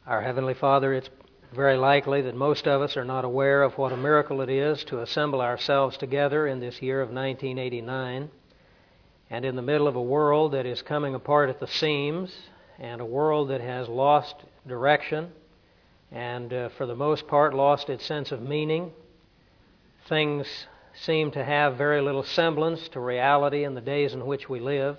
Our Heavenly Father, it's very likely that most of us are not aware of what a miracle it is to assemble ourselves together in this year of 1989 and in the middle of a world that is coming apart at the seams and a world that has lost direction and for the most part lost its sense of meaning. Things seem to have very little semblance to reality in the days in which we live.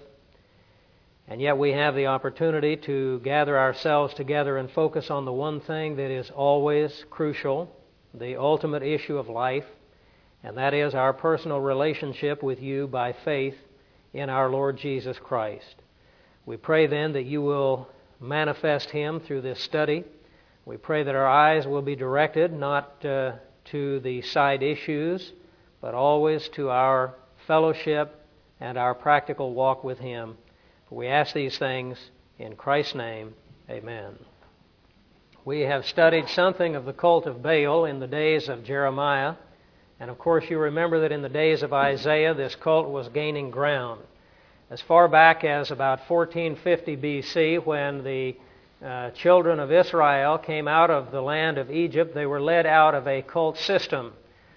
And yet we have the opportunity to gather ourselves together and focus on the one thing that is always crucial, the ultimate issue of life, and that is our personal relationship with you by faith in our Lord Jesus Christ. We pray then that you will manifest Him through this study. We pray that our eyes will be directed not to the side issues, but always to our fellowship and our practical walk with Him. We ask these things in Christ's name. Amen. We have studied something of the cult of Baal in the days of Jeremiah. And of course you remember that in the days of Isaiah, this cult was gaining ground. As far back as about 1450 BC, when the children of Israel came out of the land of Egypt, they were led out of a cult system.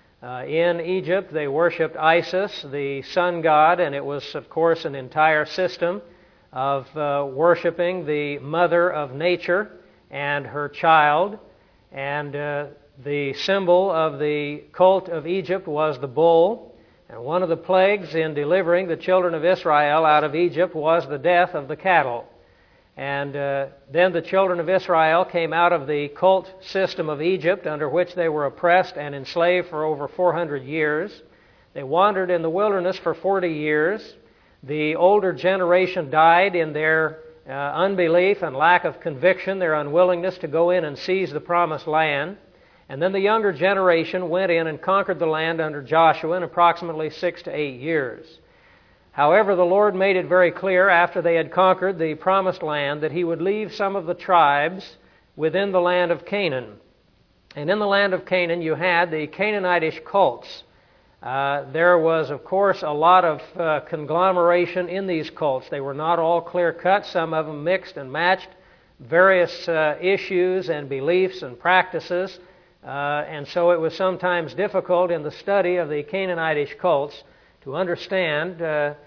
In Egypt, they worshipped Isis, the sun god, and it was, of course, an entire system of worshiping the mother of nature and her child. And the symbol of the cult of Egypt was the bull. And one of the plagues in delivering the children of Israel out of Egypt was the death of the cattle. And then the children of Israel came out of the cult system of Egypt, under which they were oppressed and enslaved for over 400 years. They wandered in the wilderness for 40 years. The older generation died in their unbelief and lack of conviction, their unwillingness to go in and seize the promised land. And then the younger generation went in and conquered the land under Joshua in approximately 6 to 8 years. However, the Lord made it very clear after they had conquered the promised land that He would leave some of the tribes within the land of Canaan. And in the land of Canaan you had the Canaanitish cults. There was, of course, a lot of conglomeration in these cults. They were not all clear-cut. Some of them mixed and matched various issues and beliefs and practices. And so it was sometimes difficult in the study of the Canaanitish cults to understand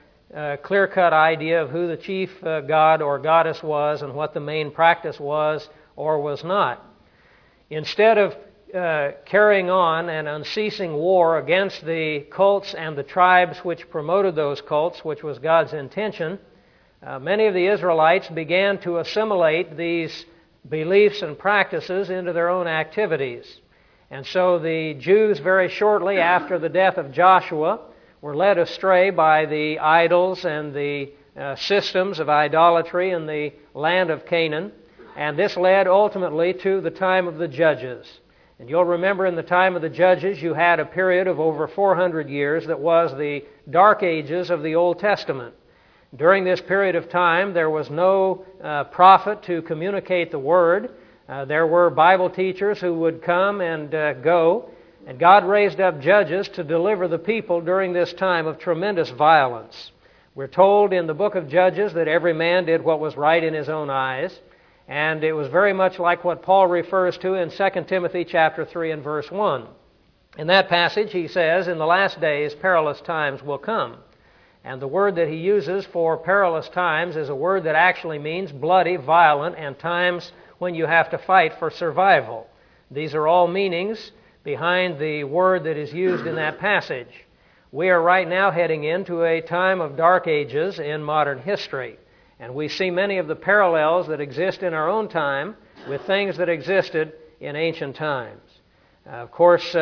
a clear-cut idea of who the chief god or goddess was and what the main practice was or was not. Instead of carrying on an unceasing war against the cults and the tribes which promoted those cults, which was God's intention, many of the Israelites began to assimilate these beliefs and practices into their own activities. And so the Jews, very shortly after the death of Joshua, were led astray by the idols and the systems of idolatry in the land of Canaan, and this led ultimately to the time of the Judges. And you'll remember in the time of the Judges you had a period of over 400 years that was the dark ages of the Old Testament. During this period of time there was no prophet to communicate the Word. There were Bible teachers who would come and go. And God raised up judges to deliver the people during this time of tremendous violence. We're told in the book of Judges that every man did what was right in his own eyes. And it was very much like what Paul refers to in 2 Timothy chapter 3 and verse 1. In that passage he says, "In the last days perilous times will come." And the word that he uses for perilous times is a word that actually means bloody, violent, and times when you have to fight for survival. These are all meanings behind the word that is used in that passage. We are right now heading into a time of dark ages in modern history. And we see many of the parallels that exist in our own time with things that existed in ancient times. Of course,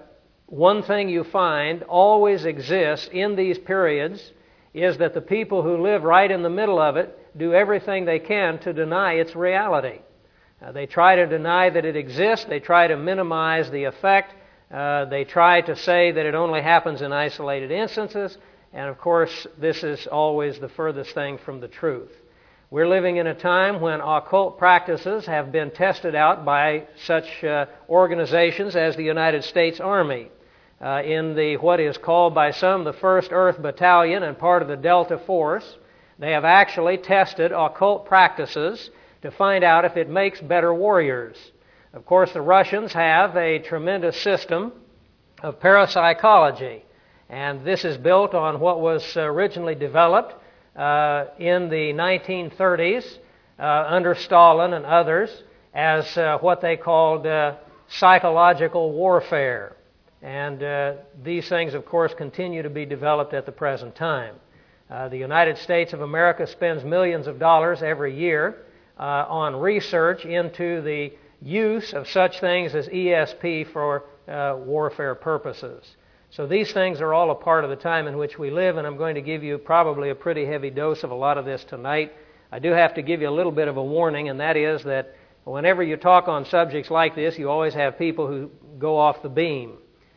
one thing you find always exists in these periods is that the people who live right in the middle of it do everything they can to deny its reality. They try to deny that it exists. They try to minimize the effect. They try to say that it only happens in isolated instances. And of course, this is always the furthest thing from the truth. We're living in a time when occult practices have been tested out by such organizations as the United States Army. In the what is called by some the 1st Earth Battalion and part of the Delta Force, they have actually tested occult practices to find out if it makes better warriors. Of course, the Russians have a tremendous system of parapsychology, and this is built on what was originally developed in the 1930s under Stalin and others as what they called psychological warfare. And these things, of course, continue to be developed at the present time. The United States of America spends millions of dollars every year on research into the use of such things as ESP for warfare purposes. So these things are all a part of the time in which we live, and I'm going to give you probably a pretty heavy dose of a lot of this tonight. I do have to give you a little bit of a warning, and that is that whenever you talk on subjects like this, you always have people who go off the beam.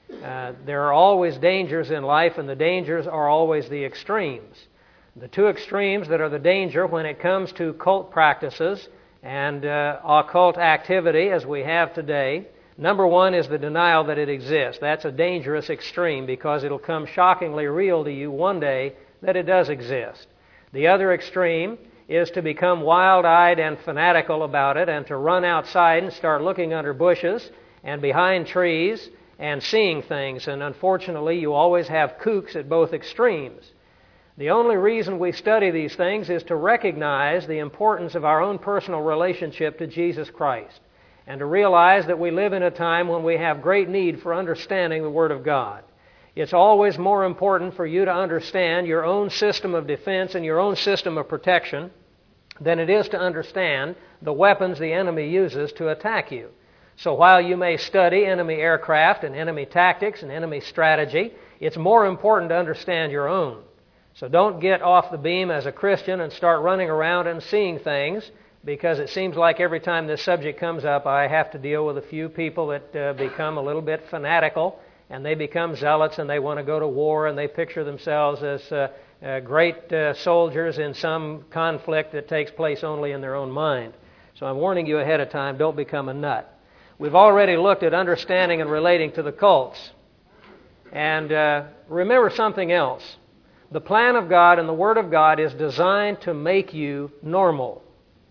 There are always dangers in life, and the dangers are always the extremes. The two extremes that are the danger when it comes to cult practices and occult activity as we have today, number one is the denial that it exists. That's a dangerous extreme because it'll come shockingly real to you one day that it does exist. The other extreme is to become wild-eyed and fanatical about it and to run outside and start looking under bushes and behind trees and seeing things. And unfortunately, you always have kooks at both extremes. The only reason we study these things is to recognize the importance of our own personal relationship to Jesus Christ and to realize that we live in a time when we have great need for understanding the Word of God. It's always more important for you to understand your own system of defense and your own system of protection than it is to understand the weapons the enemy uses to attack you. So while you may study enemy aircraft and enemy tactics and enemy strategy, it's more important to understand your own. So don't get off the beam as a Christian and start running around and seeing things, because it seems like every time this subject comes up, I have to deal with a few people that become a little bit fanatical, and they become zealots, and they want to go to war, and they picture themselves as great soldiers in some conflict that takes place only in their own mind. So I'm warning you ahead of time, don't become a nut. We've already looked at understanding and relating to the cults. And remember something else. The plan of God and the Word of God is designed to make you normal.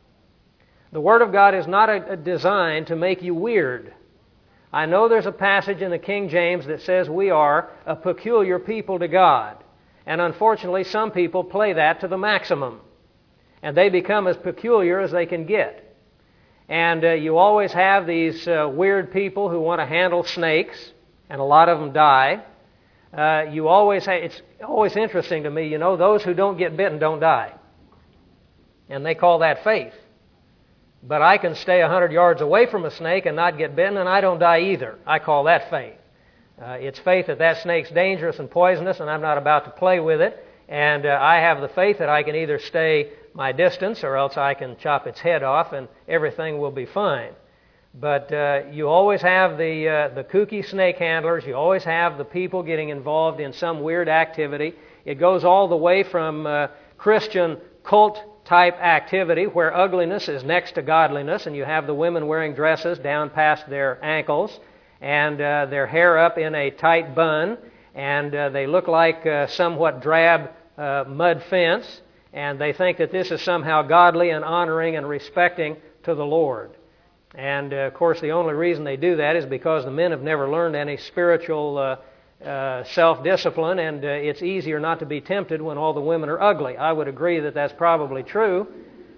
The Word of God is not designed to make you weird. I know there's a passage in the King James that says we are a peculiar people to God. And unfortunately, some people play that to the maximum. And they become as peculiar as they can get. And you always have these weird people who want to handle snakes, and a lot of them die. It's always interesting to me, those who don't get bitten don't die. And they call that faith. But I can stay 100 yards away from a snake and not get bitten, and I don't die either. I call that faith. It's faith that snake's dangerous and poisonous, and I'm not about to play with it. And I have the faith that I can either stay my distance or else I can chop its head off and everything will be fine. But you always have the kooky snake handlers. You always have the people getting involved in some weird activity. It goes all the way from Christian cult-type activity where ugliness is next to godliness, and you have the women wearing dresses down past their ankles and their hair up in a tight bun, and they look like somewhat drab mud fence, and they think that this is somehow godly and honoring and respecting to the Lord. And, of course, the only reason they do that is because the men have never learned any spiritual self-discipline, and it's easier not to be tempted when all the women are ugly. I would agree that that's probably true.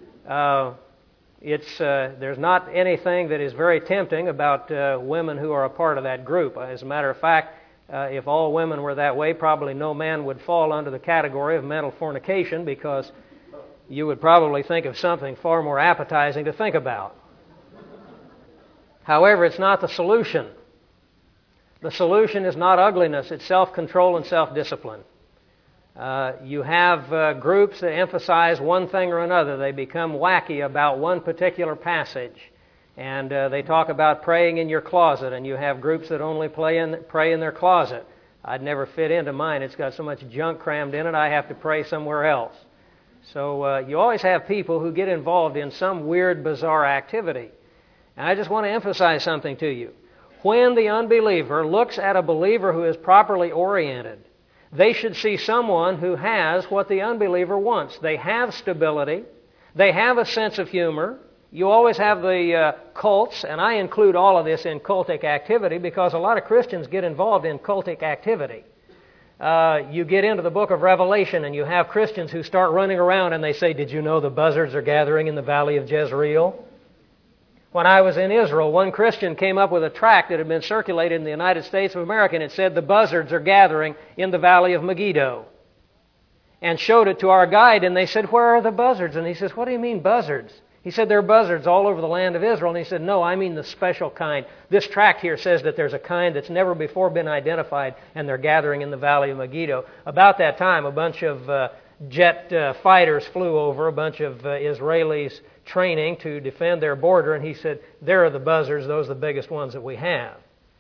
There's not anything that is very tempting about women who are a part of that group. As a matter of fact, if all women were that way, probably no man would fall under the category of mental fornication, because you would probably think of something far more appetizing to think about. However, it's not the solution. The solution is not ugliness, it's self-control and self-discipline. You have groups that emphasize one thing or another. They become wacky about one particular passage. And they talk about praying in your closet, and you have groups that only pray in their closet. I'd never fit into mine. It's got so much junk crammed in it, I have to pray somewhere else. So you always have people who get involved in some weird, bizarre activity. And I just want to emphasize something to you. When the unbeliever looks at a believer who is properly oriented, they should see someone who has what the unbeliever wants. They have stability. They have a sense of humor. You always have the cults, and I include all of this in cultic activity because a lot of Christians get involved in cultic activity. You get into the book of Revelation and you have Christians who start running around and they say, "Did you know the buzzards are gathering in the valley of Jezreel?" When I was in Israel, one Christian came up with a tract that had been circulated in the United States of America, and it said, "The buzzards are gathering in the valley of Megiddo." And showed it to our guide, and they said, "Where are the buzzards?" And he says, "What do you mean buzzards?" He said, "There are buzzards all over the land of Israel." And he said, "No, I mean the special kind. This tract here says that there's a kind that's never before been identified, and they're gathering in the valley of Megiddo." About that time, a bunch of jet fighters flew over, a bunch of Israelis training to defend their border, and he said, "There are the buzzards. Those are the biggest ones that we have."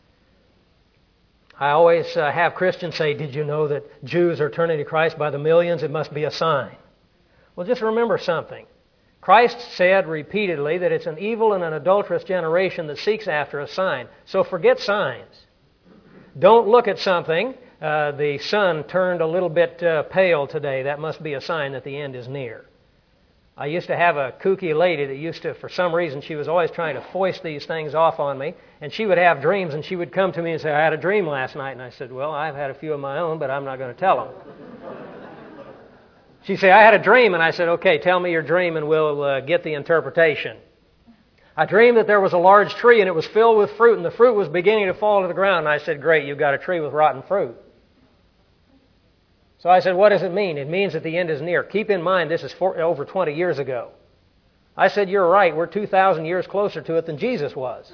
I always have Christians say, "Did you know that Jews are turning to Christ by the millions? It must be a sign." Well, just remember something. Christ said repeatedly that it's an evil and an adulterous generation that seeks after a sign. So forget signs. Don't look at something. The sun turned a little bit pale today. That must be a sign that the end is near. I used to have a kooky lady that used to, for some reason, she was always trying to foist these things off on me. And she would have dreams, and she would come to me and say, "I had a dream last night." And I said, "Well, I've had a few of my own, but I'm not going to tell them." She'd say, "I had a dream." And I said, "Okay, tell me your dream and we'll get the interpretation." "I dreamed that there was a large tree and it was filled with fruit and the fruit was beginning to fall to the ground." And I said, "Great, you've got a tree with rotten fruit." So I said, "What does it mean?" "It means that the end is near." Keep in mind, this is over 20 years ago. I said, "You're right. We're 2,000 years closer to it than Jesus was."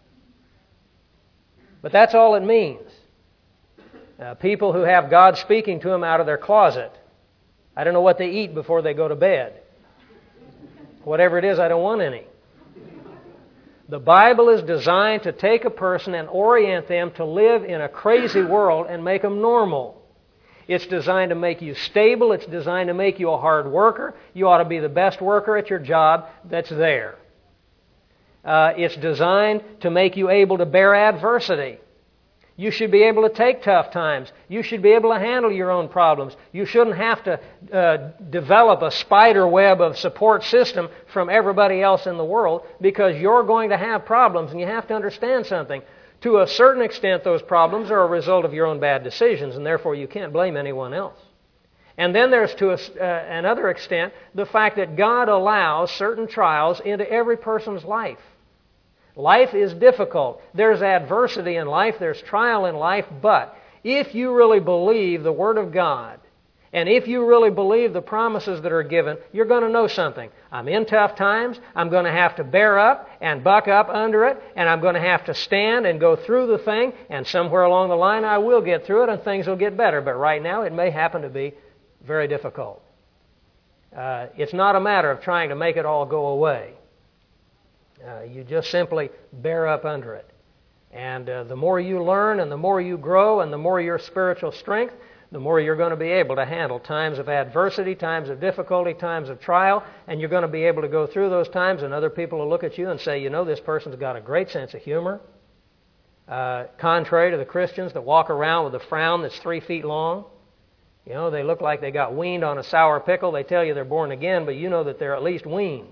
But that's all it means. People who have God speaking to them out of their closet. I don't know what they eat before they go to bed. Whatever it is, I don't want any. The Bible is designed to take a person and orient them to live in a crazy world and make them normal. It's designed to make you stable. It's designed to make you a hard worker. You ought to be the best worker at your job that's there. It's designed to make you able to bear adversity. You should be able to take tough times. You should be able to handle your own problems. You shouldn't have to develop a spider web of support system from everybody else in the world because you're going to have problems, and you have to understand something. To a certain extent, those problems are a result of your own bad decisions, and therefore you can't blame anyone else. And then there's to another extent the fact that God allows certain trials into every person's life. Life is difficult. There's adversity in life. There's trial in life. But if you really believe the Word of God, and if you really believe the promises that are given, you're going to know something. I'm in tough times. I'm going to have to bear up and buck up under it. And I'm going to have to stand and go through the thing. And somewhere along the line I will get through it and things will get better. But right now it may happen to be very difficult. It's not a matter of trying to make it all go away. You just simply bear up under it. And the more you learn and the more you grow and the more your spiritual strength, the more you're going to be able to handle times of adversity, times of difficulty, times of trial, and you're going to be able to go through those times, and other people will look at you and say, "You know, this person's got a great sense of humor." Contrary to the Christians that walk around with a frown that's 3 feet long. You know, they look like they got weaned on a sour pickle. They tell you they're born again, but you know that they're at least weaned.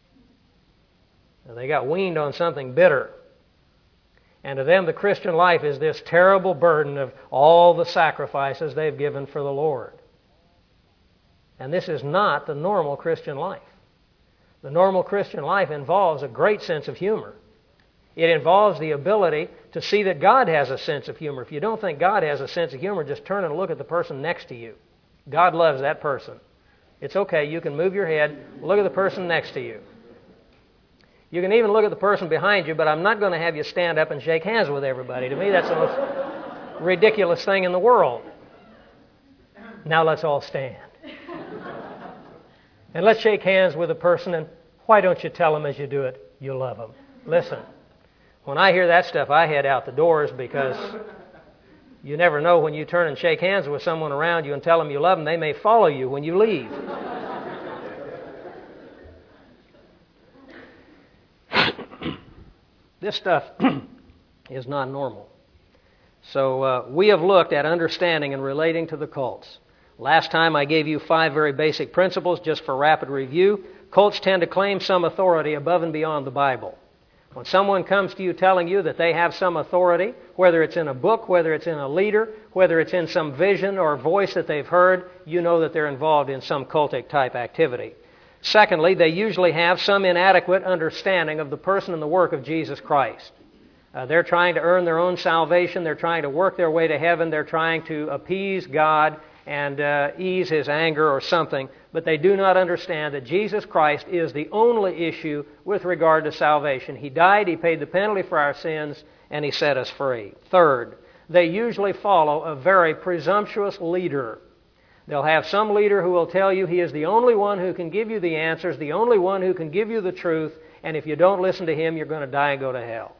They got weaned on something bitter. And to them, the Christian life is this terrible burden of all the sacrifices they've given for the Lord. And this is not the normal Christian life. The normal Christian life involves a great sense of humor. It involves the ability to see that God has a sense of humor. If you don't think God has a sense of humor, just turn and look at the person next to you. God loves that person. It's okay. You can move your head, look at the person next to you. You can even look at the person behind you, but I'm not going to have you stand up and shake hands with everybody. To me, that's the most ridiculous thing in the world. Now let's all stand. And let's shake hands with a person, and why don't you tell them as you do it, you love them? Listen, when I hear that stuff, I head out the doors because you never know when you turn and shake hands with someone around you and tell them you love them, they may follow you when you leave. This stuff is not normal. So we have looked at understanding and relating to the cults. Last time I gave you 5 very basic principles just for rapid review. cults tend to claim some authority above and beyond the Bible. When someone comes to you telling you that they have some authority, whether it's in a book, whether it's in a leader, whether it's in some vision or voice that they've heard, you know that they're involved in some cultic type activity. Secondly, they usually have some inadequate understanding of the person and the work of Jesus Christ. They're trying to earn their own salvation. They're trying to work their way to heaven. They're trying to appease God and ease His anger or something. But they do not understand that Jesus Christ is the only issue with regard to salvation. He died, He paid the penalty for our sins, and He set us free. Third, they usually follow a very presumptuous leader. They'll have some leader who will tell you he is the only one who can give you the answers, the only one who can give you the truth, and if you don't listen to him, you're going to die and go to hell.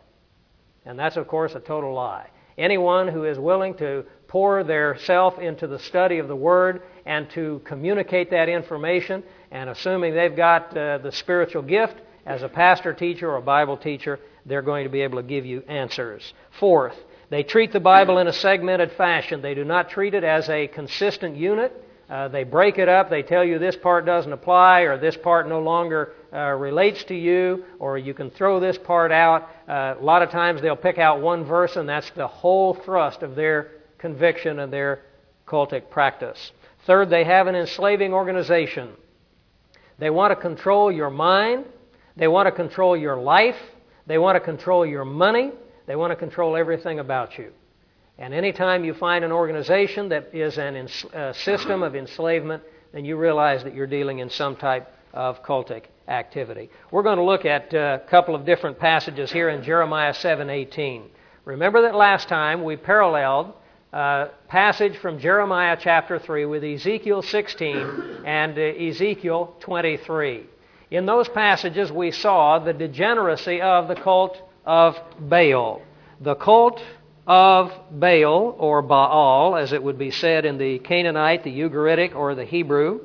And that's, of course, a total lie. Anyone who is willing to pour their self into the study of the Word and to communicate that information, and assuming they've got the spiritual gift as a pastor teacher or a Bible teacher, they're going to be able to give you answers. Fourth, they treat the Bible in a segmented fashion. They do not treat it as a consistent unit. They break it up. They tell you this part doesn't apply, or this part no longer relates to you, or you can throw this part out. A lot of times they'll pick out one verse, and that's the whole thrust of their conviction and their cultic practice. Third, they have an enslaving organization. They want to control your mind. They want to control your life. They want to control your money. They want to control everything about you. And anytime you find an organization that is a system of enslavement, then you realize that you're dealing in some type of cultic activity. We're going to look at a couple of different passages here in Jeremiah 7:18. Remember that last time we paralleled a passage from Jeremiah chapter 3 with Ezekiel 16 and Ezekiel 23. In those passages we saw the degeneracy of the cult of Baal. The cult of Baal, or Baal, as it would be said in the Canaanite, the Ugaritic, or the Hebrew,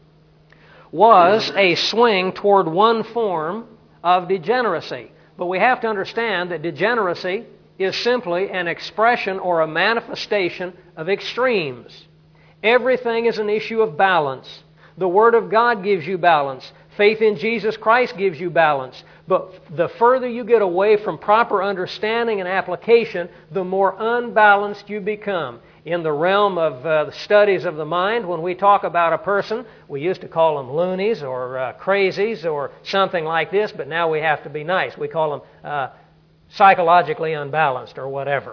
was a swing toward one form of degeneracy. But we have to understand that degeneracy is simply an expression or a manifestation of extremes. Everything is an issue of balance. The Word of God gives you balance. Faith in Jesus Christ gives you balance. But the further you get away from proper understanding and application, the more unbalanced you become. In the realm of the studies of the mind, when we talk about a person, we used to call them loonies or crazies or something like this, but now we have to be nice. We call them psychologically unbalanced or whatever.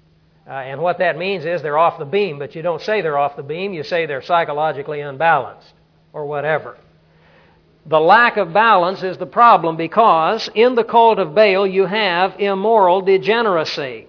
And what that means is they're off the beam, but you don't say they're off the beam, you say they're psychologically unbalanced or whatever. The lack of balance is the problem because in the cult of Baal you have immoral degeneracy.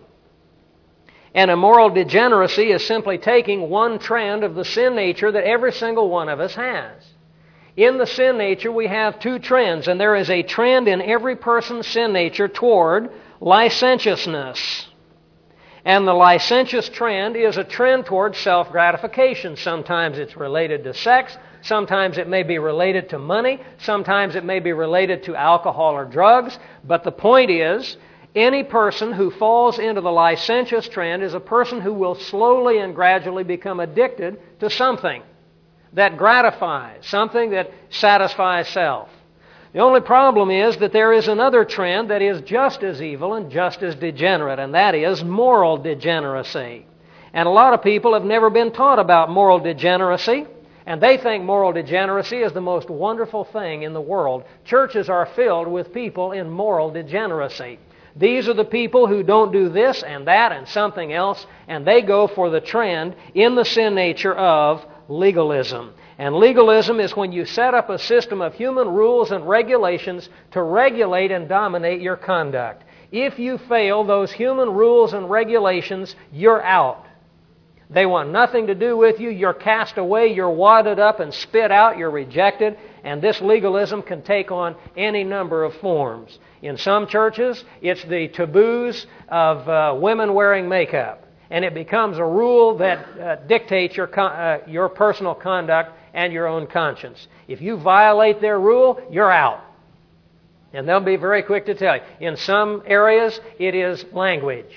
And immoral degeneracy is simply taking one trend of the sin nature that every single one of us has. In the sin nature we have two trends, and there is a trend in every person's sin nature toward licentiousness. And the licentious trend is a trend toward self-gratification. Sometimes it's related to sex. Sometimes it may be related to money. Sometimes it may be related to alcohol or drugs. But the point is, any person who falls into the licentious trend is a person who will slowly and gradually become addicted to something that gratifies, something that satisfies self. The only problem is that there is another trend that is just as evil and just as degenerate, and that is moral degeneracy. And a lot of people have never been taught about moral degeneracy, and they think moral degeneracy is the most wonderful thing in the world. Churches are filled with people in moral degeneracy. These are the people who don't do this and that and something else, and they go for the trend in the sin nature of legalism. And legalism is when you set up a system of human rules and regulations to regulate and dominate your conduct. If you fail those human rules and regulations, you're out. They want nothing to do with you. You're cast away. You're wadded up and spit out. You're rejected. And this legalism can take on any number of forms. In some churches, it's the taboos of women wearing makeup. And it becomes a rule that dictates your personal conduct and your own conscience. If you violate their rule, you're out. And they'll be very quick to tell you. In some areas, it is language.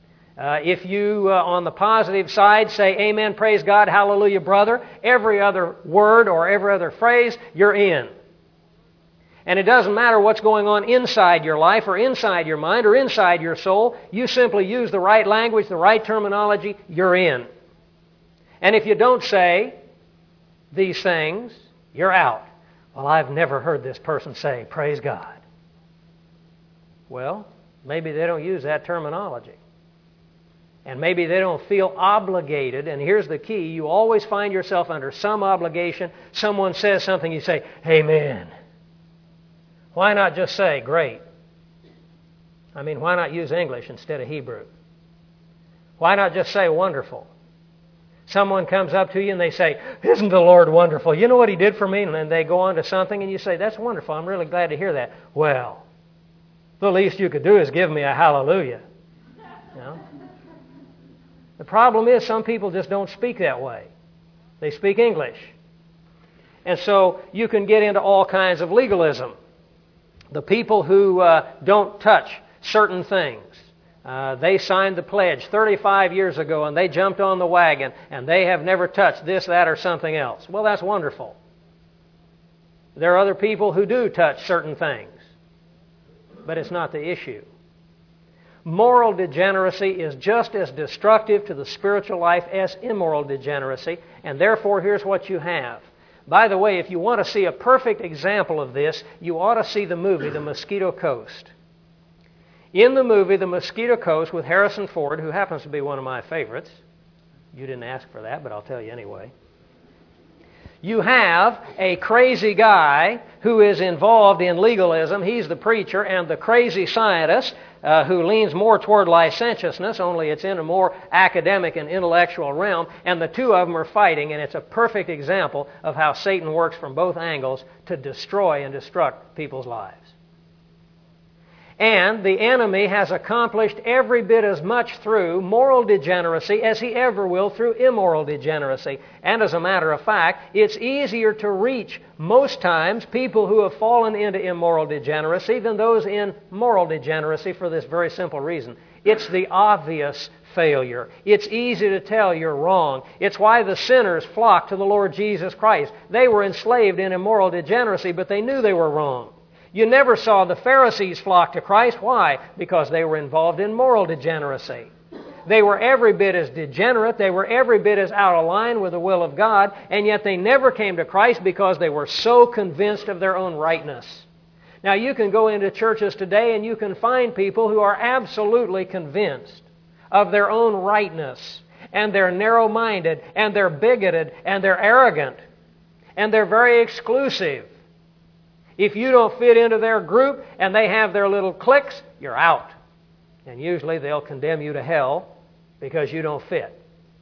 If you, on the positive side, say, amen, praise God, hallelujah, brother, every other word or every other phrase, you're in. And it doesn't matter what's going on inside your life or inside your mind or inside your soul. You simply use the right language, the right terminology, you're in. And if you don't say these things, you're out. Well, I've never heard this person say, praise God. Well, maybe they don't use that terminology. And maybe they don't feel obligated. And here's the key. You always find yourself under some obligation. Someone says something, you say, amen. Why not just say, great? I mean, why not use English instead of Hebrew? Why not just say, wonderful? Someone comes up to you and they say, isn't the Lord wonderful? You know what He did for me? And then they go on to something and you say, that's wonderful. I'm really glad to hear that. Well, the least you could do is give me a hallelujah. You know? The problem is some people just don't speak that way. They speak English. And so you can get into all kinds of legalism. The people who don't touch certain things, they signed the pledge 35 years ago and they jumped on the wagon and they have never touched this, that, or something else. Well, that's wonderful. There are other people who do touch certain things, but it's not the issue. Moral degeneracy is just as destructive to the spiritual life as immoral degeneracy, and therefore here's what you have. By the way, if you want to see a perfect example of this, you ought to see the movie The Mosquito Coast. In the movie The Mosquito Coast with Harrison Ford, who happens to be one of my favorites, you didn't ask for that, but I'll tell you anyway. You have a crazy guy who is involved in legalism. He's the preacher, and the crazy scientist who leans more toward licentiousness, only it's in a more academic and intellectual realm, and the two of them are fighting, and it's a perfect example of how Satan works from both angles to destroy and destruct people's lives. And the enemy has accomplished every bit as much through moral degeneracy as he ever will through immoral degeneracy. And as a matter of fact, it's easier to reach most times people who have fallen into immoral degeneracy than those in moral degeneracy for this very simple reason. It's the obvious failure. It's easy to tell you're wrong. It's why the sinners flocked to the Lord Jesus Christ. They were enslaved in immoral degeneracy, but they knew they were wrong. You never saw the Pharisees flock to Christ. Why? Because they were involved in moral degeneracy. They were every bit as degenerate. They were every bit as out of line with the will of God, and yet they never came to Christ because they were so convinced of their own rightness. Now, you can go into churches today and you can find people who are absolutely convinced of their own rightness, and they're narrow-minded, and they're bigoted, and they're arrogant, and they're very exclusive. If you don't fit into their group and they have their little cliques, you're out. And usually they'll condemn you to hell because you don't fit.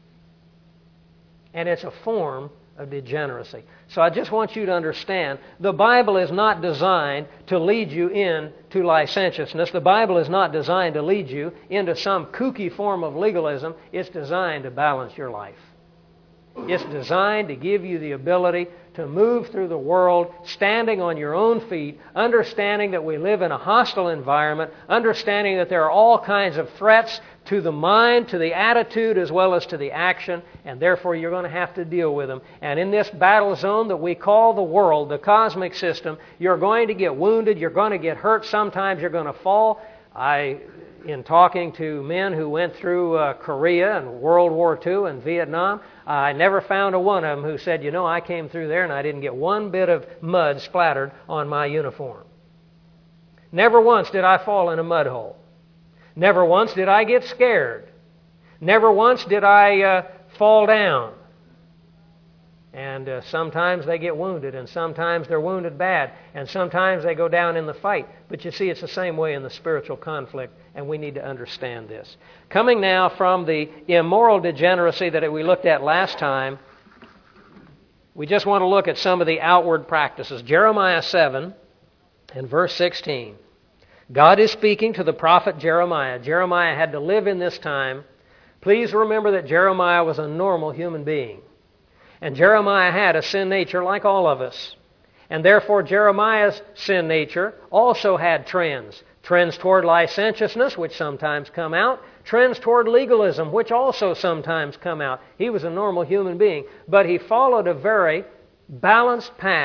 And it's a form of degeneracy. So I just want you to understand, the Bible is not designed to lead you into licentiousness. The Bible is not designed to lead you into some kooky form of legalism. It's designed to balance your life. It's designed to give you the ability to move through the world standing on your own feet, understanding that we live in a hostile environment, understanding that there are all kinds of threats to the mind, to the attitude, as well as to the action, and therefore you're going to have to deal with them. And in this battle zone that we call the world, the cosmic system, you're going to get wounded, you're going to get hurt, sometimes you're going to fall. In talking to men who went through Korea and World War II and Vietnam, I never found a one of them who said, you know, I came through there and I didn't get one bit of mud splattered on my uniform. Never once did I fall in a mud hole. Never once did I get scared. Never once did I fall down. And sometimes they get wounded, and sometimes they're wounded bad, and sometimes they go down in the fight. But you see, it's the same way in the spiritual conflict, and we need to understand this. Coming now from the immoral degeneracy that we looked at last time, we just want to look at some of the outward practices. Jeremiah 7 and verse 16. God is speaking to the prophet Jeremiah. Jeremiah had to live in this time. Please remember that Jeremiah was a normal human being. And Jeremiah had a sin nature like all of us. And therefore Jeremiah's sin nature also had trends. Trends toward licentiousness, which sometimes come out. Trends toward legalism, which also sometimes come out. He was a normal human being. But he followed a very balanced path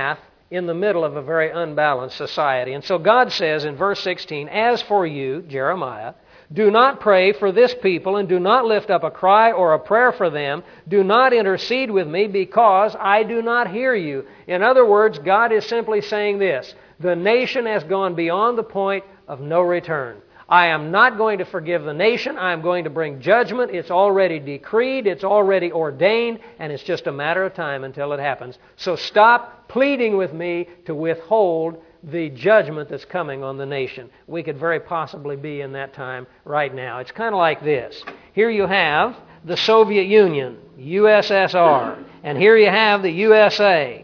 in the middle of a very unbalanced society. And so God says in verse 16, "As for you, Jeremiah, do not pray for this people and do not lift up a cry or a prayer for them. Do not intercede with me because I do not hear you." In other words, God is simply saying this: the nation has gone beyond the point of no return. I am not going to forgive the nation. I am going to bring judgment. It's already decreed. It's already ordained. And it's just a matter of time until it happens. So stop pleading with me to withhold the judgment that's coming on the nation. We could very possibly be in that time right now. It's kind of like this. Here you have the Soviet Union, USSR. And here you have the USA.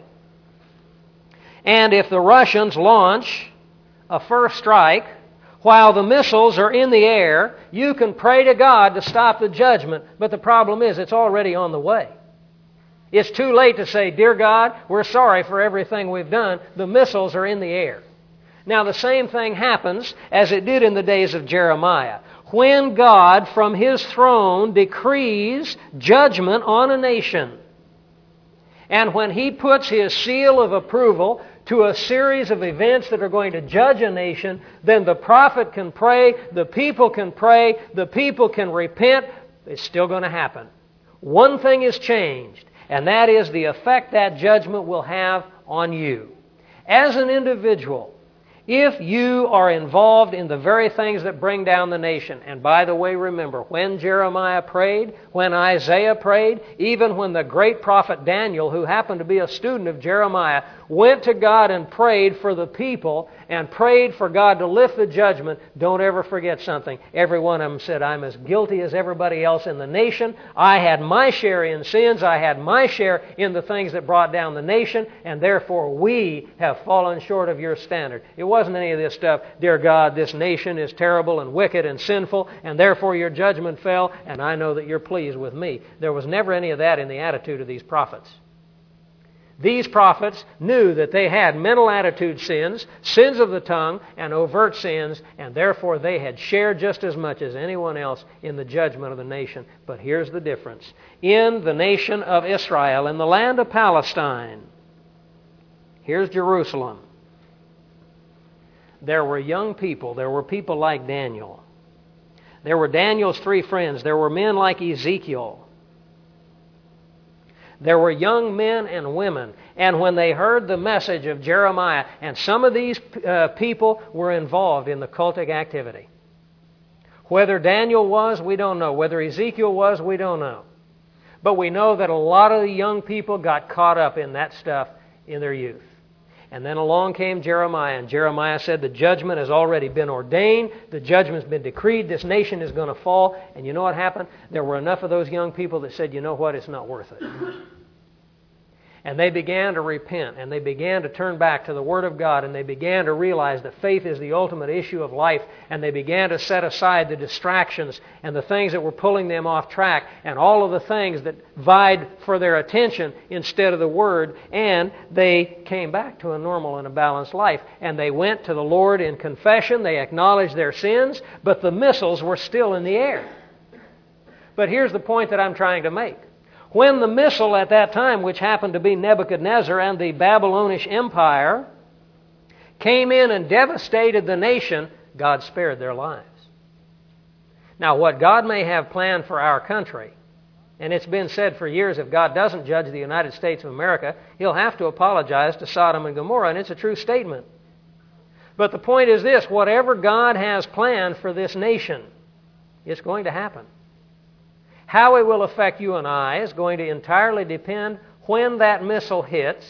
And if the Russians launch a first strike while the missiles are in the air, you can pray to God to stop the judgment. But the problem is, it's already on the way. It's too late to say, "Dear God, we're sorry for everything we've done." The missiles are in the air. Now, the same thing happens as it did in the days of Jeremiah. When God, from His throne, decrees judgment on a nation, and when He puts His seal of approval to a series of events that are going to judge a nation, then the prophet can pray, the people can pray, the people can repent. It's still going to happen. One thing is changed, and that is the effect that judgment will have on you. As an individual, if you are involved in the very things that bring down the nation, and by the way, remember, when Jeremiah prayed, when Isaiah prayed, even when the great prophet Daniel, who happened to be a student of Jeremiah, went to God and prayed for the people and prayed for God to lift the judgment, don't ever forget something. Every one of them said, "I'm as guilty as everybody else in the nation. I had my share in sins. I had my share in the things that brought down the nation, and therefore we have fallen short of your standard." It wasn't any of this stuff, "Dear God, this nation is terrible and wicked and sinful, and therefore your judgment fell, and I know that you're pleased with me." There was never any of that in the attitude of these prophets. These prophets knew that they had mental attitude sins, sins of the tongue, and overt sins, and therefore they had shared just as much as anyone else in the judgment of the nation. But here's the difference. In the nation of Israel, in the land of Palestine, here's Jerusalem. There were young people. There were people like Daniel. There were Daniel's three friends. There were men like Ezekiel. There were young men and women. And when they heard the message of Jeremiah, and some of these people were involved in the cultic activity. Whether Daniel was, we don't know. Whether Ezekiel was, we don't know. But we know that a lot of the young people got caught up in that stuff in their youth. And then along came Jeremiah, and Jeremiah said the judgment has already been ordained, the judgment's been decreed, this nation is going to fall. And you know what happened? There were enough of those young people that said, "You know what, it's not worth it." And they began to repent, and they began to turn back to the Word of God, and they began to realize that faith is the ultimate issue of life, and they began to set aside the distractions and the things that were pulling them off track, and all of the things that vied for their attention instead of the Word, and they came back to a normal and a balanced life. And they went to the Lord in confession, they acknowledged their sins, but the missiles were still in the air. But here's the point that I'm trying to make. When the missile at that time, which happened to be Nebuchadnezzar and the Babylonish Empire, came in and devastated the nation, God spared their lives. Now, what God may have planned for our country, and it's been said for years, if God doesn't judge the United States of America, He'll have to apologize to Sodom and Gomorrah, and it's a true statement. But the point is this: whatever God has planned for this nation, it's going to happen. How it will affect you and I is going to entirely depend when that missile hits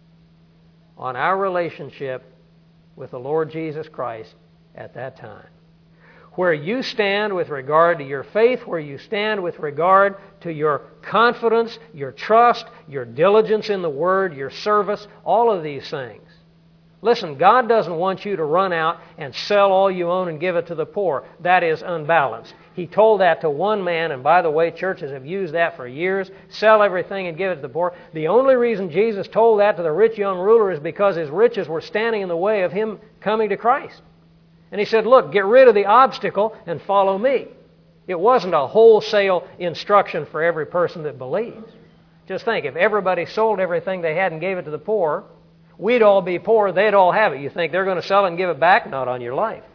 on our relationship with the Lord Jesus Christ at that time. Where you stand with regard to your faith, where you stand with regard to your confidence, your trust, your diligence in the Word, your service, all of these things. Listen, God doesn't want you to run out and sell all you own and give it to the poor. That is unbalanced. He told that to one man, and by the way, churches have used that for years. Sell everything and give it to the poor. The only reason Jesus told that to the rich young ruler is because his riches were standing in the way of him coming to Christ. And He said, "Look, get rid of the obstacle and follow me." It wasn't a wholesale instruction for every person that believes. Just think, if everybody sold everything they had and gave it to the poor, We'd all be poor, they'd all have it. You think they're going to sell it and give it back? Not on your life.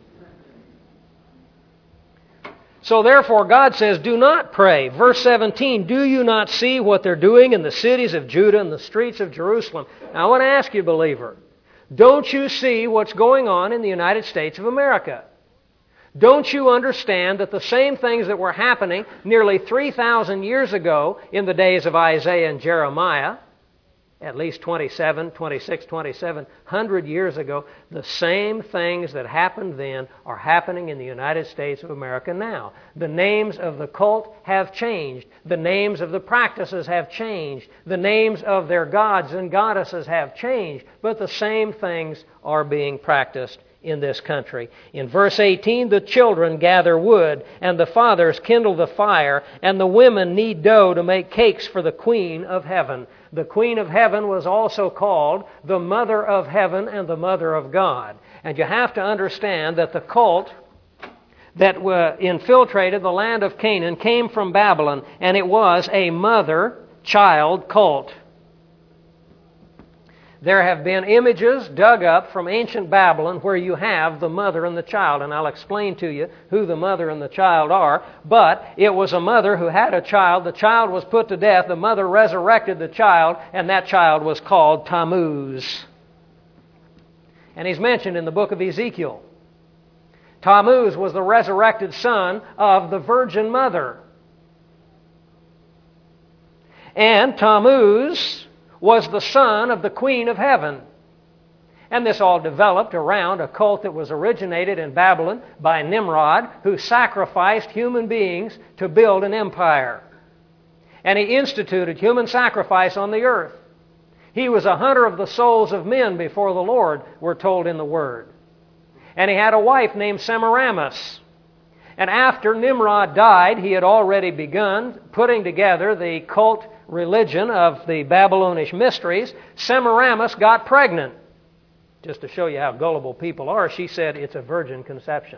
So therefore, God says, do not pray. Verse 17, do you not see what they're doing in the cities of Judah and the streets of Jerusalem? Now I want to ask you, believer, don't you see what's going on in the United States of America? Don't you understand that the same things that were happening nearly 3,000 years ago in the days of Isaiah and Jeremiah, at least 2,700 years ago, the same things that happened then are happening in the United States of America now. The names of the cult have changed. The names of the practices have changed. The names of their gods and goddesses have changed. But the same things are being practiced in this country. In verse 18, the children gather wood, and the fathers kindle the fire, and the women knead dough to make cakes for the Queen of Heaven. The Queen of Heaven was also called the Mother of Heaven and the Mother of God. And you have to understand that the cult that infiltrated the land of Canaan came from Babylon, and it was a mother-child cult. There have been images dug up from ancient Babylon where you have the mother and the child, and I'll explain to you who the mother and the child are. But it was a mother who had a child. The child was put to death. The mother resurrected the child, and that child was called Tammuz. And he's mentioned in the book of Ezekiel. Tammuz was the resurrected son of the Virgin Mother. And Tammuz was the son of the Queen of Heaven. And this all developed around a cult that was originated in Babylon by Nimrod, who sacrificed human beings to build an empire. And he instituted human sacrifice on the earth. He was a hunter of the souls of men before the Lord, we're told in the Word. And he had a wife named Semiramis. And after Nimrod died, he had already begun putting together the cult religion of the Babylonish mysteries. Semiramis got pregnant. Just to show you how gullible people are, she said it's a virgin conception.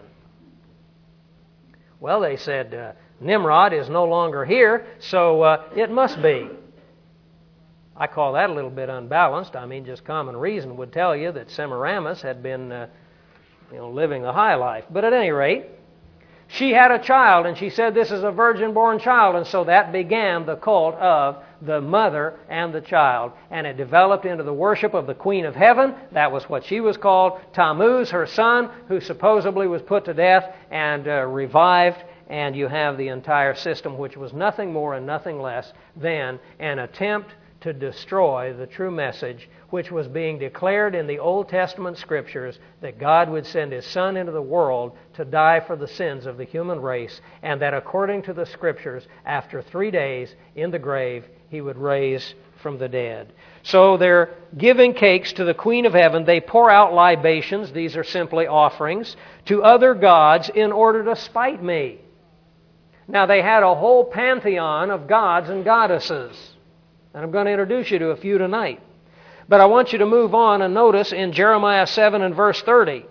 Well, they said, Nimrod is no longer here, so it must be. I call that a little bit unbalanced. I mean, just common reason would tell you that Semiramis had been living the high life. But at any rate, she had a child, and she said this is a virgin-born child, and so that began the cult of the mother and the child. And it developed into the worship of the Queen of Heaven. That was what she was called. Tammuz, her son, who supposedly was put to death and revived. And you have the entire system, which was nothing more and nothing less than an attempt to destroy the true message which was being declared in the Old Testament Scriptures, that God would send His Son into the world to die for the sins of the human race, and that according to the Scriptures, after 3 days in the grave, He would raise from the dead. So they're giving cakes to the Queen of Heaven. They pour out libations, these are simply offerings, to other gods in order to spite me. Now they had a whole pantheon of gods and goddesses. And I'm going to introduce you to a few tonight. But I want you to move on and notice in Jeremiah 7 and verse 30.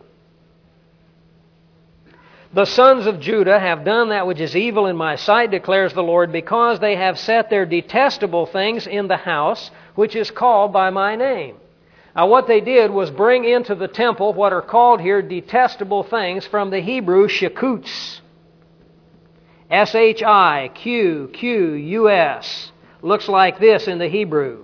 The sons of Judah have done that which is evil in my sight, declares the Lord, because they have set their detestable things in the house which is called by my name. Now what they did was bring into the temple what are called here detestable things from the Hebrew shiquts. S-H-I-Q-Q-U-S. Looks like this in the Hebrew.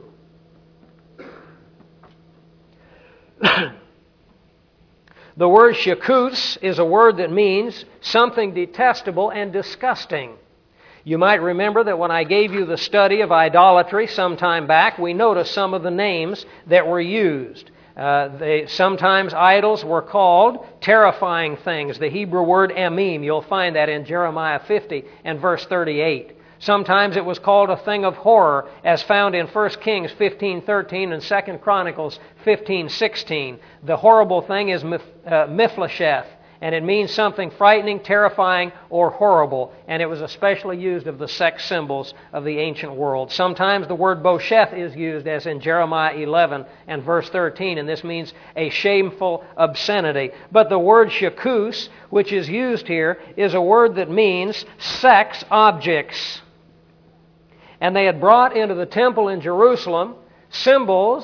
The word shiquts is a word that means something detestable and disgusting. You might remember that when I gave you the study of idolatry some time back, we noticed some of the names that were used. Sometimes idols were called terrifying things. The Hebrew word emim, you'll find that in Jeremiah 50 and verse 38. Sometimes it was called a thing of horror, as found in 1 Kings 15:13 and 2 Chronicles 15:16. The horrible thing is Mephibosheth, and it means something frightening, terrifying, or horrible. And it was especially used of the sex symbols of the ancient world. Sometimes the word Bosheth is used, as in Jeremiah 11 and verse 13, and this means a shameful obscenity. But the word shikus, which is used here, is a word that means sex objects. And they had brought into the temple in Jerusalem symbols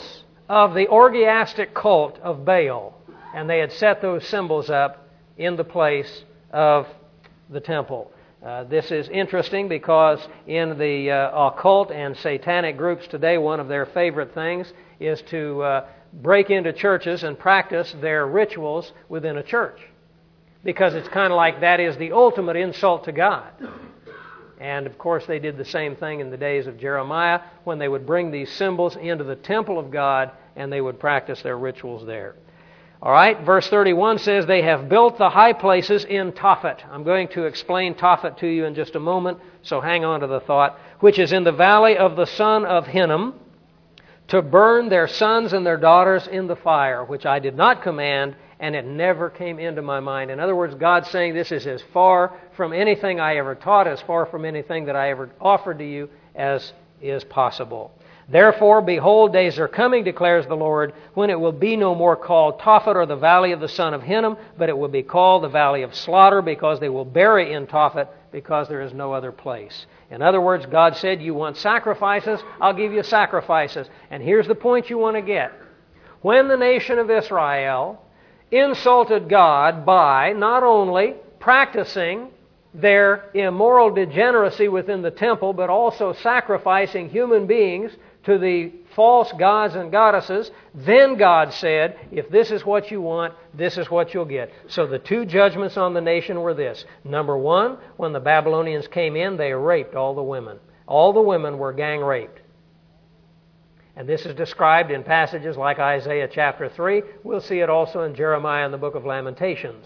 of the orgiastic cult of Baal, and they had set those symbols up in the place of the temple. This is interesting because in the occult and satanic groups today, one of their favorite things is to break into churches and practice their rituals within a church, because it's kind of like that is the ultimate insult to God. And of course they did the same thing in the days of Jeremiah when they would bring these symbols into the temple of God and they would practice their rituals there. All right, verse 31 says, they have built the high places in Tophet. I'm going to explain Tophet to you in just a moment, so hang on to the thought. Which is in the valley of the son of Hinnom, to burn their sons and their daughters in the fire, which I did not command, and it never came into my mind. In other words, God's saying this is as far from anything I ever taught, as far from anything that I ever offered to you as is possible. Therefore, behold, days are coming, declares the Lord, when it will be no more called Tophet or the valley of the son of Hinnom, but it will be called the valley of slaughter, because they will bury in Tophet, because there is no other place. In other words, God said, you want sacrifices? I'll give you sacrifices. And here's the point you want to get. When the nation of Israel insulted God by not only practicing their immoral degeneracy within the temple, but also sacrificing human beings to the false gods and goddesses, then God said, if this is what you want, this is what you'll get. So the two judgments on the nation were this. Number one, when the Babylonians came in, they raped all the women. All the women were gang raped. And this is described in passages like Isaiah chapter 3. We'll see it also in Jeremiah and the book of Lamentations.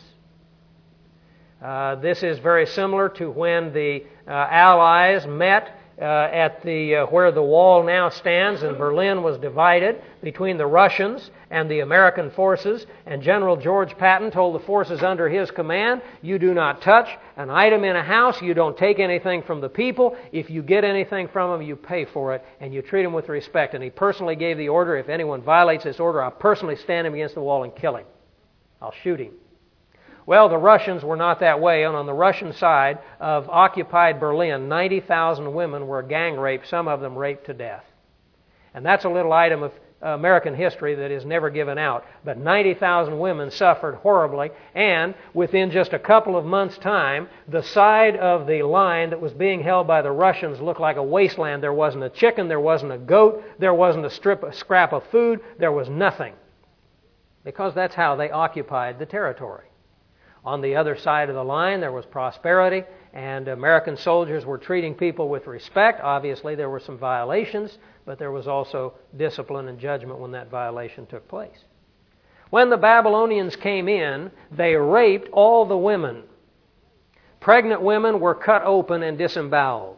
This is very similar to when the Allies met at the where the wall now stands, and Berlin was divided between the Russians and the American forces, and General George Patton told the forces under his command, you do not touch an item in a house, you don't take anything from the people, if you get anything from them, you pay for it, and you treat them with respect. And he personally gave the order, if anyone violates this order, I'll personally stand him against the wall and kill him. I'll shoot him. Well, the Russians were not that way, and on the Russian side of occupied Berlin, 90,000 women were gang raped, some of them raped to death. And that's a little item of American history that is never given out. But 90,000 women suffered horribly, and within just a couple of months' time, the side of the line that was being held by the Russians looked like a wasteland. There wasn't a chicken, there wasn't a goat, there wasn't a scrap of food, there was nothing. Because that's how they occupied the territory. On the other side of the line, there was prosperity, and American soldiers were treating people with respect. Obviously, there were some violations, but there was also discipline and judgment when that violation took place. When the Babylonians came in, they raped all the women. Pregnant women were cut open and disemboweled.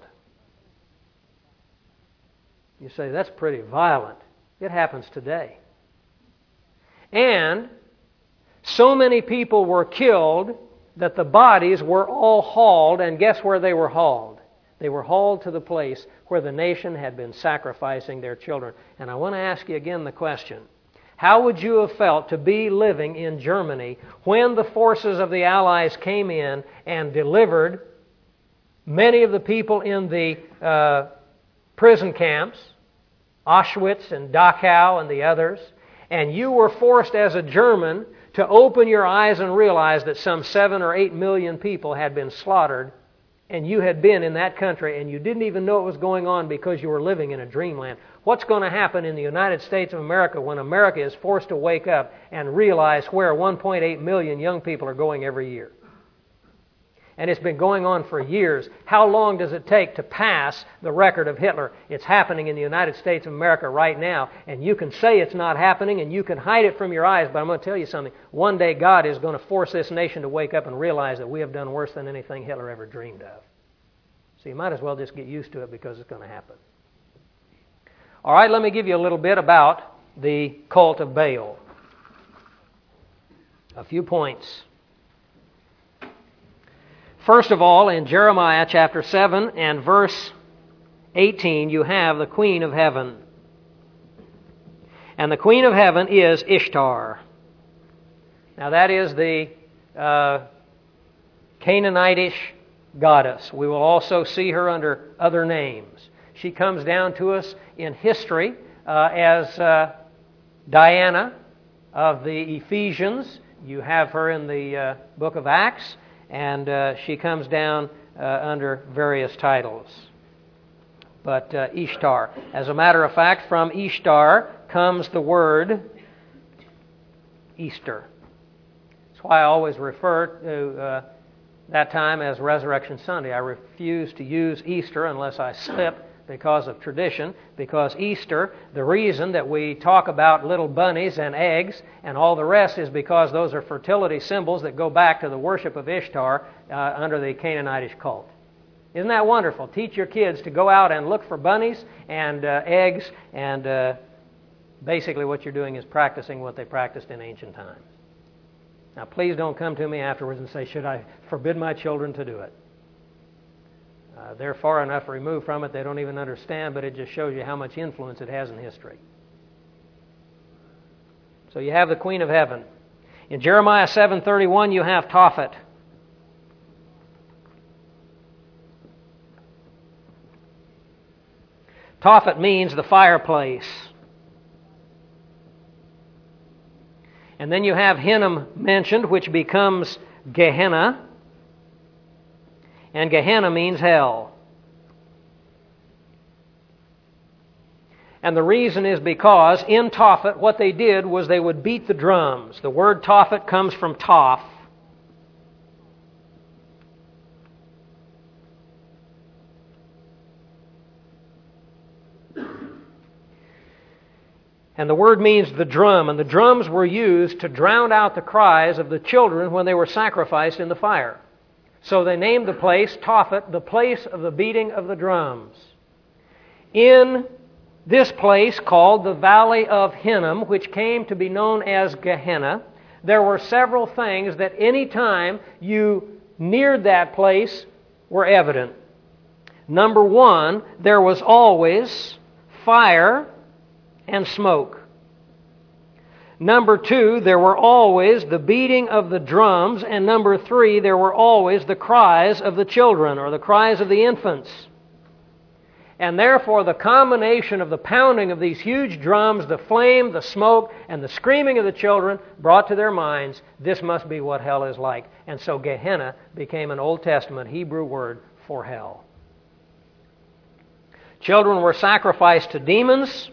You say, that's pretty violent. It happens today. And so many people were killed that the bodies were all hauled, and guess where they were hauled? They were hauled to the place where the nation had been sacrificing their children. And I want to ask you again the question. How would you have felt to be living in Germany when the forces of the Allies came in and delivered many of the people in the prison camps, Auschwitz and Dachau and the others, and you were forced as a German to open your eyes and realize that some 7 or 8 million people had been slaughtered, and you had been in that country and you didn't even know it was going on because you were living in a dreamland. What's going to happen in the United States of America when America is forced to wake up and realize where 1.8 million young people are going every year? And it's been going on for years. How long does it take to pass the record of Hitler? It's happening in the United States of America right now. And you can say it's not happening and you can hide it from your eyes, but I'm going to tell you something. One day God is going to force this nation to wake up and realize that we have done worse than anything Hitler ever dreamed of. So you might as well just get used to it because it's going to happen. All right, let me give you a little bit about the cult of Baal. A few points. First of all, in Jeremiah chapter 7 and verse 18, you have the Queen of Heaven. And the Queen of Heaven is Ishtar. Now that is the Canaanitish goddess. We will also see her under other names. She comes down to us in history as Diana of the Ephesians. You have her in the book of Acts, and she comes down under various titles. But Ishtar. As a matter of fact, from Ishtar comes the word Easter. That's why I always refer to that time as Resurrection Sunday. I refuse to use Easter unless I slip because of tradition, because Easter, the reason that we talk about little bunnies and eggs and all the rest is because those are fertility symbols that go back to the worship of Ishtar under the Canaanitish cult. Isn't that wonderful? Teach your kids to go out and look for bunnies and eggs, and basically what you're doing is practicing what they practiced in ancient times. Now, please don't come to me afterwards and say, should I forbid my children to do it? They're far enough removed from it, they don't even understand, but it just shows you how much influence it has in history. So you have the Queen of Heaven. In Jeremiah 7:31, you have Tophet. Tophet means the fireplace. And then you have Hinnom mentioned, which becomes Gehenna. And Gehenna means hell. And the reason is because in Tophet, what they did was they would beat the drums. The word Tophet comes from Toph. And the word means the drum, and the drums were used to drown out the cries of the children when they were sacrificed in the fire. So they named the place Tophet, the place of the beating of the drums. In this place called the Valley of Hinnom, which came to be known as Gehenna, there were several things that any time you neared that place were evident. Number one, there was always fire and smoke. Number two, there were always the beating of the drums. And number three, there were always the cries of the children or the cries of the infants. And therefore, the combination of the pounding of these huge drums, the flame, the smoke, and the screaming of the children brought to their minds, this must be what hell is like. And so Gehenna became an Old Testament Hebrew word for hell. Children were sacrificed to demons.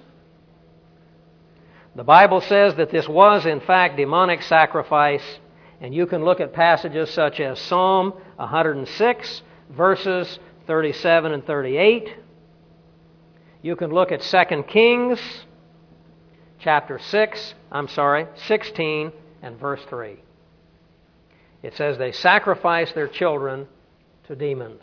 The Bible says that this was, in fact, demonic sacrifice, and you can look at passages such as Psalm 106, verses 37 and 38. You can look at 2 Kings, chapter 16, and verse 3. It says they sacrificed their children to demons.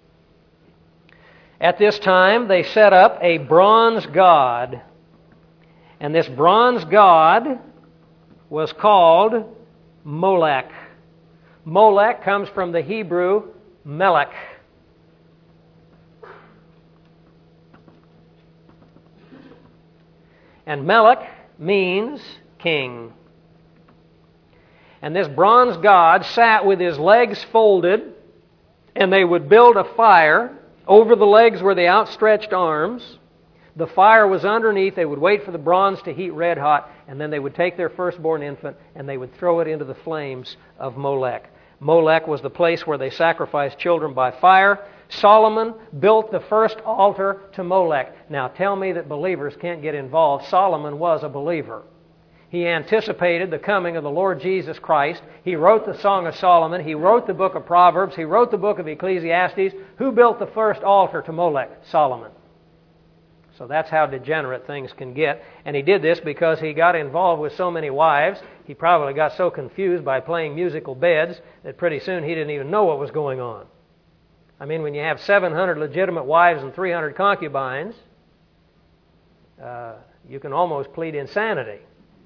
At this time, they set up a bronze god. And this bronze god was called Molech. Molech comes from the Hebrew Melech. And Melech means king. And this bronze god sat with his legs folded, and they would build a fire. Over the legs were the outstretched arms. The fire was underneath. They would wait for the bronze to heat red hot, and then they would take their firstborn infant and they would throw it into the flames of Molech. Molech was the place where they sacrificed children by fire. Solomon built the first altar to Molech. Now tell me that believers can't get involved. Solomon was a believer. He anticipated the coming of the Lord Jesus Christ. He wrote the Song of Solomon. He wrote the book of Proverbs. He wrote the book of Ecclesiastes. Who built the first altar to Molech? Solomon. So that's how degenerate things can get. And he did this because he got involved with so many wives. He probably got so confused by playing musical beds that pretty soon he didn't even know what was going on. I mean, when you have 700 legitimate wives and 300 concubines, you can almost plead insanity.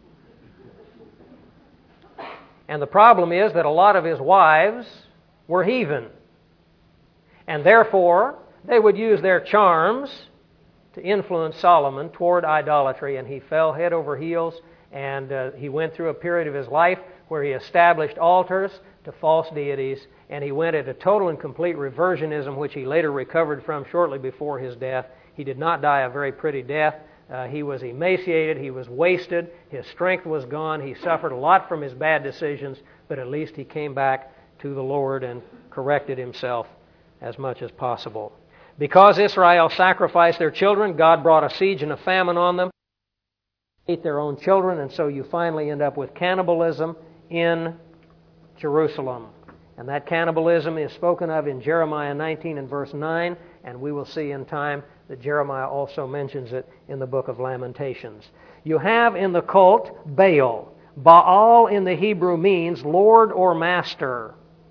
And the problem is that a lot of his wives were heathen. And therefore, they would use their charms to influence Solomon toward idolatry, and he fell head over heels, and he went through a period of his life where he established altars to false deities, and he went into total and complete reversionism, which he later recovered from shortly before his death. He did not die a very pretty death. He was emaciated. He was wasted. His strength was gone. He suffered a lot from his bad decisions, but at least he came back to the Lord and corrected himself as much as possible. Because Israel sacrificed their children, God brought a siege and a famine on them. They ate their own children, and so you finally end up with cannibalism in Jerusalem. And that cannibalism is spoken of in Jeremiah 19 and verse 9, and we will see in time that Jeremiah also mentions it in the book of Lamentations. You have in the cult Baal. Baal in the Hebrew means Lord or Master.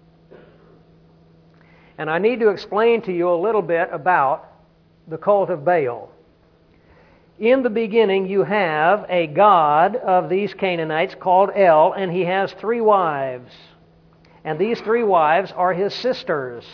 And I need to explain to you a little bit about the cult of Baal. In the beginning, you have a god of these Canaanites called El, and he has 3 wives. And these 3 wives are his sisters.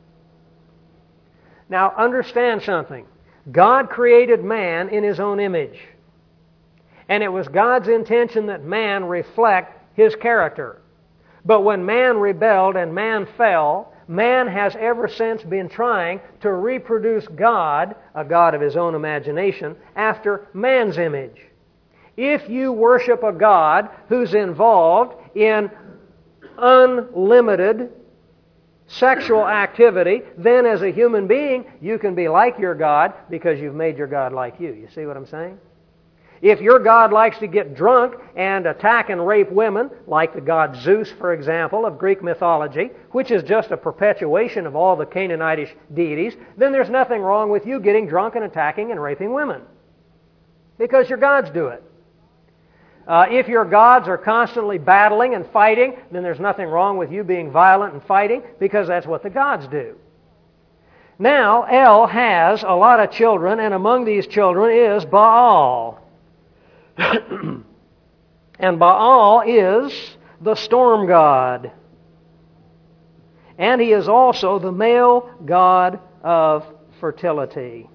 Now, understand something. God created man in his own image. And it was God's intention that man reflect his character. But when man rebelled and man fell, man has ever since been trying to reproduce God, a God of his own imagination, after man's image. If you worship a God who's involved in unlimited sexual activity, then as a human being, you can be like your God because you've made your God like you. You see what I'm saying? If your God likes to get drunk and attack and rape women, like the god Zeus, for example, of Greek mythology, which is just a perpetuation of all the Canaanitish deities, then there's nothing wrong with you getting drunk and attacking and raping women. Because your gods do it. If your gods are constantly battling and fighting, then there's nothing wrong with you being violent and fighting, because that's what the gods do. Now, El has a lot of children, and among these children is Baal. And Baal is the storm god. And he is also the male god of fertility.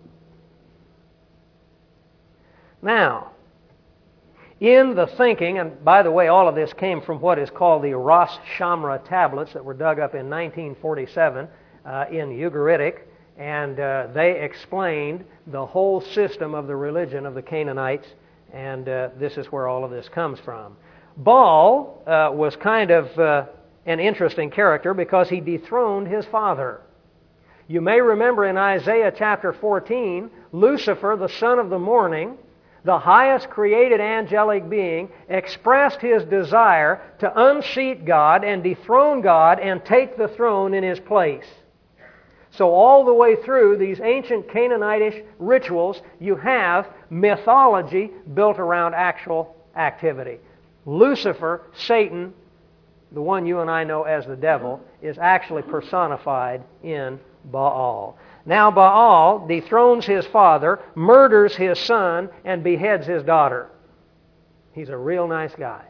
Now, in the thinking, and by the way, all of this came from what is called the Ras Shamra tablets that were dug up in 1947 in Ugaritic, and they explained the whole system of the religion of the Canaanites, and this is where all of this comes from. Baal was kind of an interesting character because he dethroned his father. You may remember in Isaiah chapter 14, Lucifer, the son of the morning, the highest created angelic being, expressed his desire to unseat God and dethrone God and take the throne in his place. So all the way through these ancient Canaanitish rituals, you have mythology built around actual activity. Lucifer, Satan, the one you and I know as the devil, is actually personified in Baal. Now Baal dethrones his father, murders his son, and beheads his daughter. He's a real nice guy.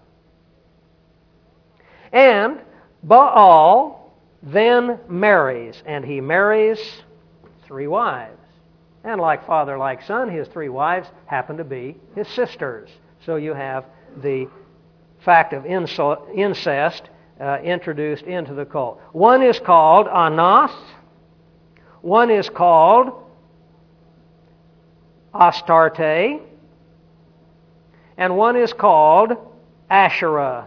And Baal then marries, and he marries 3 wives. And like father, like son, his 3 wives happen to be his sisters. So you have the fact of incest introduced into the cult. One is called Anath. One is called Astarte, and one is called Asherah.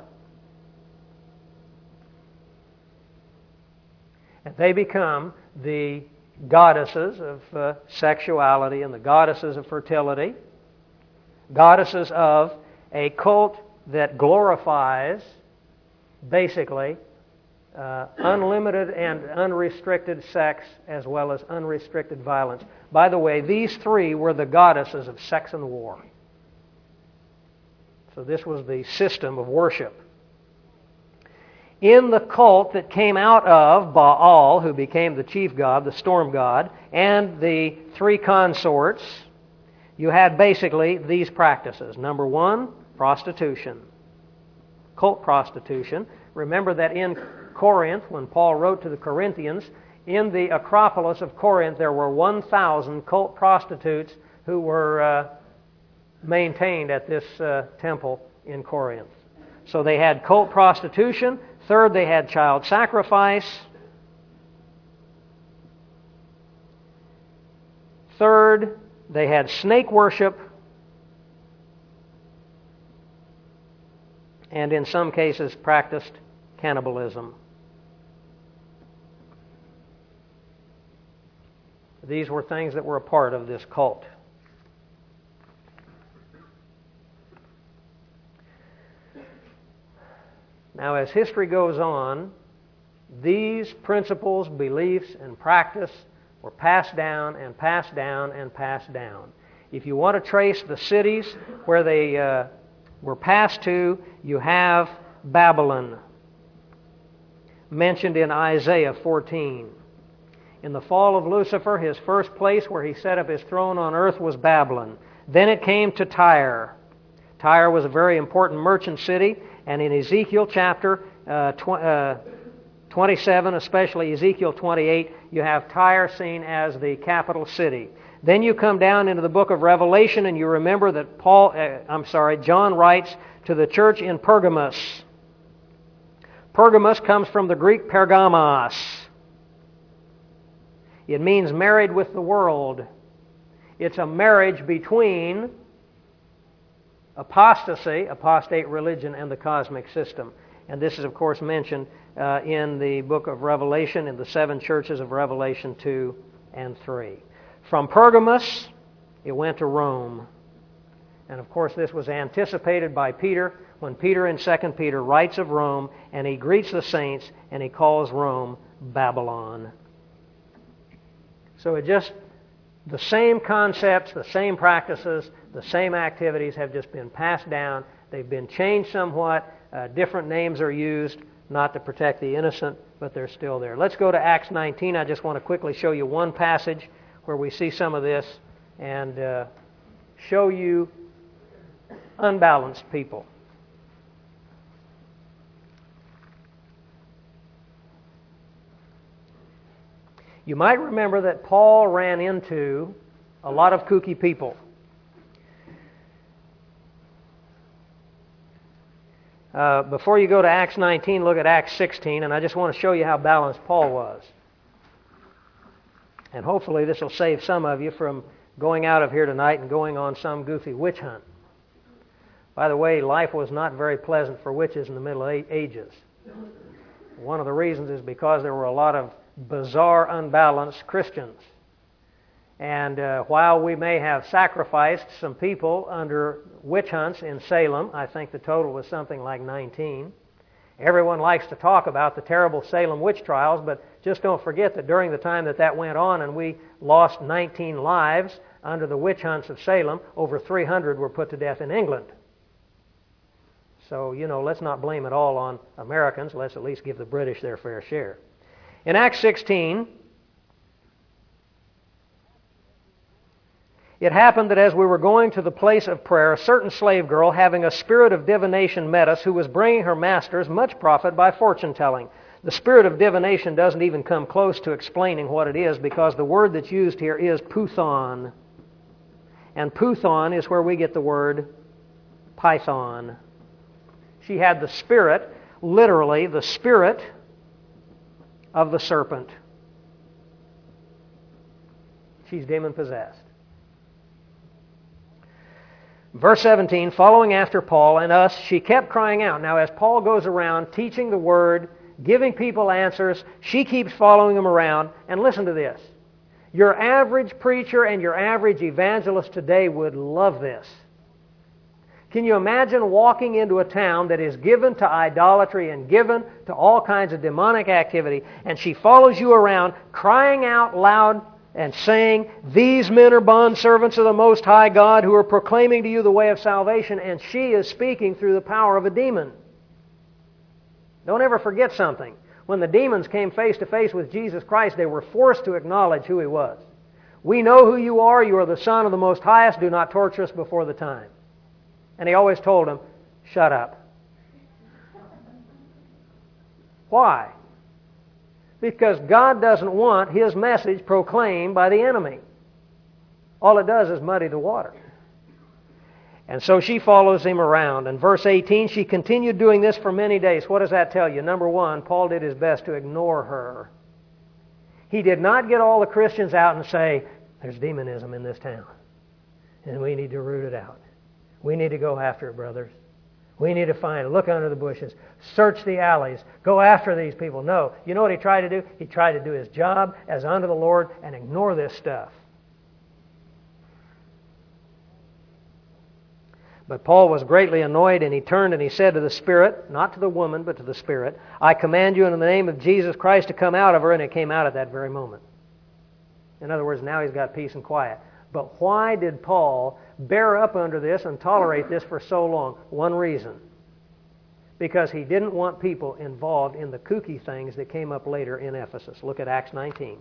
And they become the goddesses of sexuality and the goddesses of fertility, goddesses of a cult that glorifies, basically, unlimited and unrestricted sex as well as unrestricted violence. By the way, these 3 were the goddesses of sex and war. So this was the system of worship. In the cult that came out of Baal, who became the chief god, the storm god, and the 3 consorts, you had basically these practices. Number 1, prostitution. Cult prostitution. Remember that in Corinth, when Paul wrote to the Corinthians, in the Acropolis of Corinth there were 1,000 cult prostitutes who were maintained at this temple in Corinth. So they had cult prostitution. Third, they had child sacrifice. Third, they had snake worship. and in some cases practiced cannibalism. These were things that were a part of this cult. Now, as history goes on, these principles, beliefs, and practice were passed down and passed down and passed down. If you want to trace the cities where they were passed to, you have Babylon, mentioned in Isaiah 14. In the fall of Lucifer, his first place where he set up his throne on earth was Babylon. Then it came to Tyre. Tyre was a very important merchant city, and in Ezekiel chapter 27, especially Ezekiel 28, you have Tyre seen as the capital city. Then you come down into the book of Revelation, and you remember that John writes to the church in Pergamos. Pergamos comes from the Greek pergamos. It means married with the world. It's a marriage between apostasy, apostate religion, and the cosmic system. And this is, of course, mentioned in the book of Revelation, in the 7 churches of Revelation 2 and 3. From Pergamos, it went to Rome. And, of course, this was anticipated by Peter when Peter in 2 Peter writes of Rome, and he greets the saints, and he calls Rome Babylon. So the same concepts, the same practices, the same activities have just been passed down. They've been changed somewhat. Different names are used, not to protect the innocent, but they're still there. Let's go to Acts 19. I just want to quickly show you one passage where we see some of this and show you unbalanced people. You might remember that Paul ran into a lot of kooky people. Before you go to Acts 19, look at Acts 16, and I just want to show you how balanced Paul was. And hopefully this will save some of you from going out of here tonight and going on some goofy witch hunt. By the way, life was not very pleasant for witches in the Middle Ages. One of the reasons is because there were a lot of bizarre, unbalanced Christians. And while we may have sacrificed some people under witch hunts in Salem, I think the total was something like 19. Everyone likes to talk about the terrible Salem witch trials, but just don't forget that during the time that went on and we lost 19 lives under the witch hunts of Salem, over 300 were put to death in England. So, let's not blame it all on Americans. Let's at least give the British their fair share. In Acts 16, it happened that as we were going to the place of prayer, a certain slave girl, having a spirit of divination, met us, who was bringing her masters much profit by fortune-telling. The spirit of divination doesn't even come close to explaining what it is, because the word that's used here is puthon. And puthon is where we get the word python. She had the spirit, literally the spirit of the serpent. She's demon-possessed. Verse 17, following after Paul and us, she kept crying out. Now, as Paul goes around teaching the Word, giving people answers, she keeps following them around. And listen to this. Your average preacher and your average evangelist today would love this. Can you imagine walking into a town that is given to idolatry and given to all kinds of demonic activity, and she follows you around crying out loud and saying, "These men are bondservants of the Most High God who are proclaiming to you the way of salvation," and she is speaking through the power of a demon. Don't ever forget something. When the demons came face to face with Jesus Christ, they were forced to acknowledge who He was. "We know who you are. You are the Son of the Most Highest. Do not torture us before the time." And He always told them, "Shut up." Why? Because God doesn't want His message proclaimed by the enemy. All it does is muddy the water. And so she follows him around. In verse 18, she continued doing this for many days. What does that tell you? Number one, Paul did his best to ignore her. He did not get all the Christians out and say, "There's demonism in this town, and we need to root it out. We need to go after it, brothers. We need to find, look under the bushes, search the alleys, go after these people. No. You know what he tried to do? He tried to do his job as unto the Lord and ignore this stuff. But Paul was greatly annoyed, and he turned and he said to the Spirit, not to the woman, but to the Spirit, I command you in the name of Jesus Christ to come out of her, and it came out at that very moment. In other words, now he's got peace and quiet. But why did Paul bear up under this and tolerate this for so long? One reason. Because he didn't want people involved in the kooky things that came up later in Ephesus. Look at Acts 19.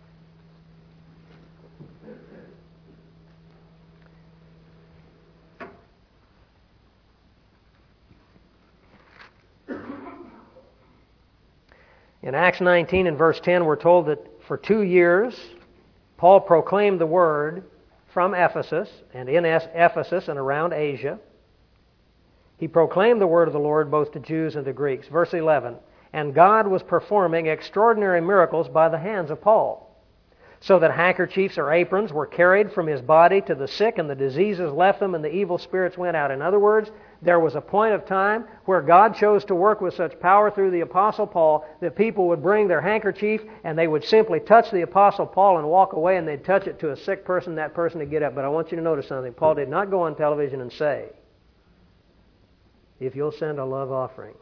In Acts 19 and verse 10, we're told that for 2 years, Paul proclaimed the word from Ephesus and in Ephesus and around Asia. He proclaimed the word of the Lord both to Jews and to Greeks. Verse 11, and God was performing extraordinary miracles by the hands of Paul, so that handkerchiefs or aprons were carried from his body to the sick, and the diseases left them, and the evil spirits went out. In other words, there was a point of time where God chose to work with such power through the Apostle Paul that people would bring their handkerchief and they would simply touch the Apostle Paul and walk away, and they'd touch it to a sick person, that person would get up. But I want you to notice something. Paul did not go on television and say, if you'll send a love offering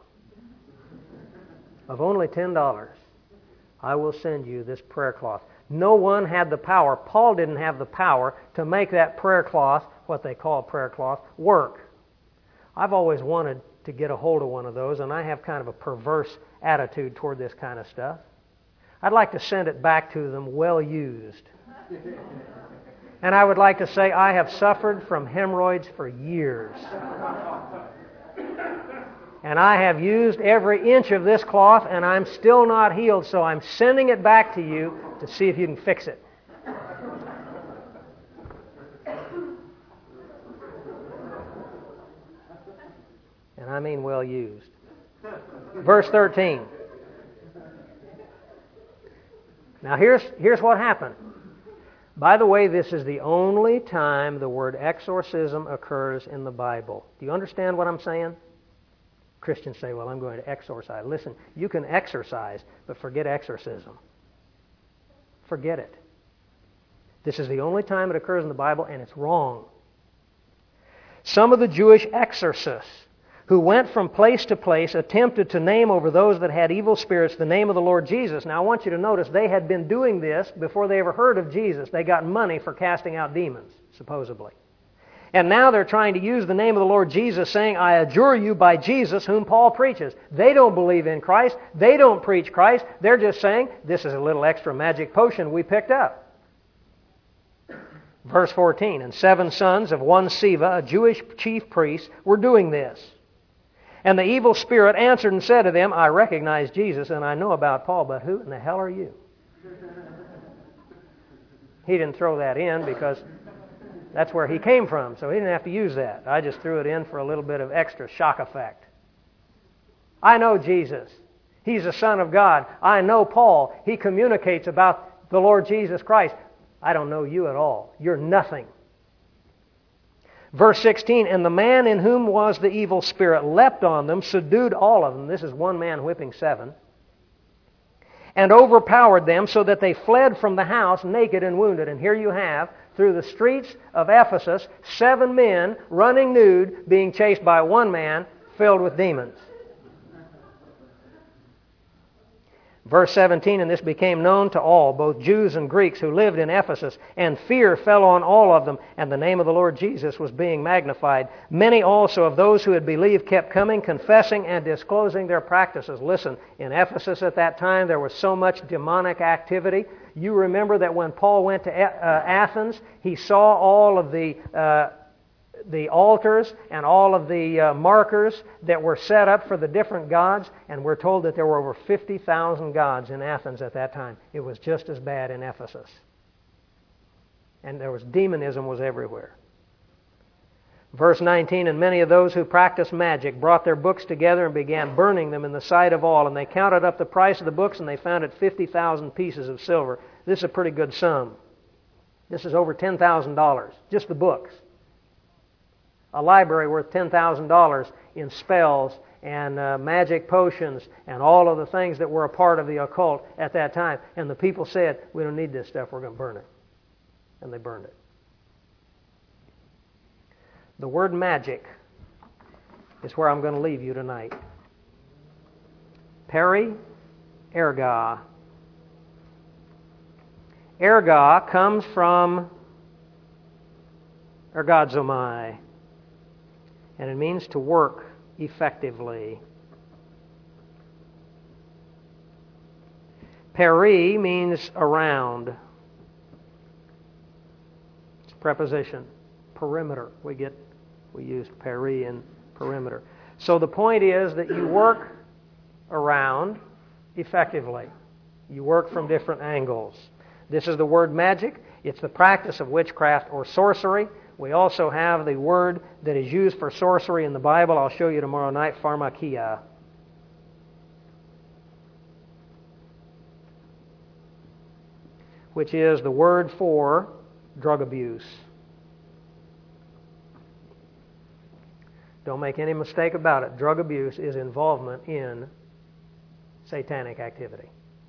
of only $10, I will send you this prayer cloth. No one had the power. Paul didn't have the power to make that prayer cloth, what they call a prayer cloth, work. I've always wanted to get a hold of one of those, and I have kind of a perverse attitude toward this kind of stuff. I'd like to send it back to them well used. And I would like to say, I have suffered from hemorrhoids for years. And I have used every inch of this cloth, and I'm still not healed, so I'm sending it back to you to see if you can fix it. And I mean well used. Verse 13. Now here's what happened. By the way, this is the only time the word exorcism occurs in the Bible. Do you understand what I'm saying? Christians say, well, I'm going to exorcise. Listen, you can exercise, but forget exorcism. Forget it. This is the only time it occurs in the Bible, and it's wrong. Some of the Jewish exorcists who went from place to place attempted to name over those that had evil spirits the name of the Lord Jesus. Now, I want you to notice they had been doing this before they ever heard of Jesus. They got money for casting out demons, supposedly. And now they're trying to use the name of the Lord Jesus, saying, I adjure you by Jesus whom Paul preaches. They don't believe in Christ. They don't preach Christ. They're just saying, this is a little extra magic potion we picked up. Verse 14, and 7 sons of one Sceva, a Jewish chief priest, were doing this. And the evil spirit answered and said to them, I recognize Jesus and I know about Paul, but who in the hell are you? He didn't throw that in because that's where he came from, so he didn't have to use that. I just threw it in for a little bit of extra shock effect. I know Jesus. He's the Son of God. I know Paul. He communicates about the Lord Jesus Christ. I don't know you at all. You're nothing. Verse 16, and the man in whom was the evil spirit leapt on them, subdued all of them. This is one man whipping 7. And overpowered them so that they fled from the house naked and wounded. And here you have, through the streets of Ephesus, 7 men running nude, being chased by one man filled with demons. Verse 17, and this became known to all, both Jews and Greeks who lived in Ephesus, and fear fell on all of them, and the name of the Lord Jesus was being magnified. Many also of those who had believed kept coming, confessing, and disclosing their practices. Listen, in Ephesus at that time there was so much demonic activity. You remember that when Paul went to Athens, he saw all of the altars and all of the markers that were set up for the different gods, and we're told that there were over 50,000 gods in Athens at that time. It was just as bad in Ephesus. And demonism was everywhere. Verse 19, and many of those who practiced magic brought their books together and began burning them in the sight of all, and they counted up the price of the books, and they found it 50,000 pieces of silver. This is a pretty good sum. This is over $10,000, just the books. a library worth $10,000 in spells and magic potions and all of the things that were a part of the occult at that time. And the people said, we don't need this stuff, we're going to burn it. And they burned it. The word magic is where I'm going to leave you tonight. Peri erga. Erga comes from ergazomai, and it means to work effectively. Peri means around. It's a preposition. Perimeter. We use peri in perimeter. So the point is that you work around effectively. You work from different angles. This is the word magic. It's the practice of witchcraft or sorcery. We also have the word that is used for sorcery in the Bible. I'll show you tomorrow night, pharmakia. Which is the word for drug abuse. Don't make any mistake about it. Drug abuse is involvement in satanic activity.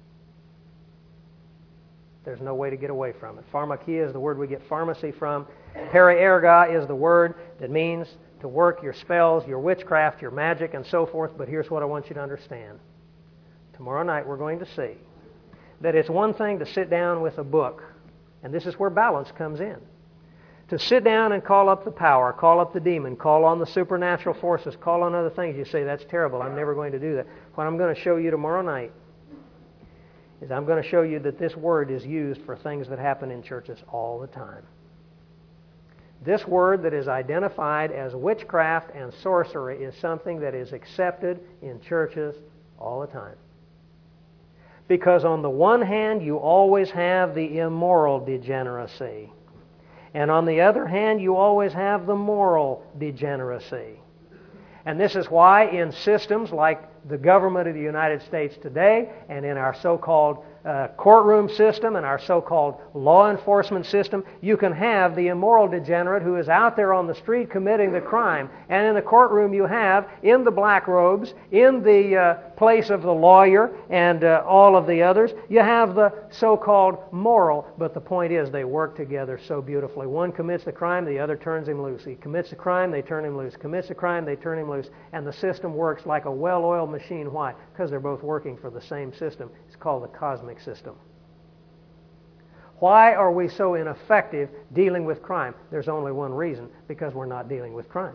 There's no way to get away from it. Pharmakia is the word we get pharmacy from. Peri erga is the word that means to work your spells, your witchcraft, your magic, and so forth. But here's what I want you to understand. Tomorrow night we're going to see that it's one thing to sit down with a book, and this is where balance comes in. To sit down and call up the power, call up the demon, call on the supernatural forces, call on other things. You say, that's terrible, I'm never going to do that. What I'm going to show you tomorrow night is I'm going to show you that this word is used for things that happen in churches all the time. This word that is identified as witchcraft and sorcery is something that is accepted in churches all the time. Because on the one hand, you always have the immoral degeneracy. And on the other hand, you always have the moral degeneracy. And this is why in systems like the government of the United States today and in our so-called courtroom system and our so-called law enforcement system, you can have the immoral degenerate who is out there on the street committing the crime. And in the courtroom you have, in the black robes, in the place of the lawyer and all of the others, you have the so-called moral. But the point is they work together so beautifully. One commits the crime, the other turns him loose. He commits the crime, they turn him loose. Commits the crime, they turn him loose. And the system works like a well-oiled machine. Why? Because they're both working for the same system. It's called the cosmic system. Why are we so ineffective dealing with crime? There's only one reason, because we're not dealing with crime.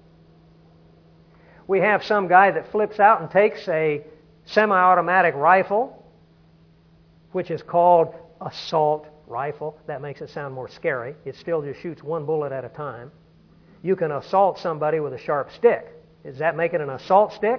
We have some guy that flips out and takes a semi-automatic rifle, which is called assault rifle. That makes it sound more scary. It still just shoots one bullet at a time. You can assault somebody with a sharp stick. Does that make it an assault stick?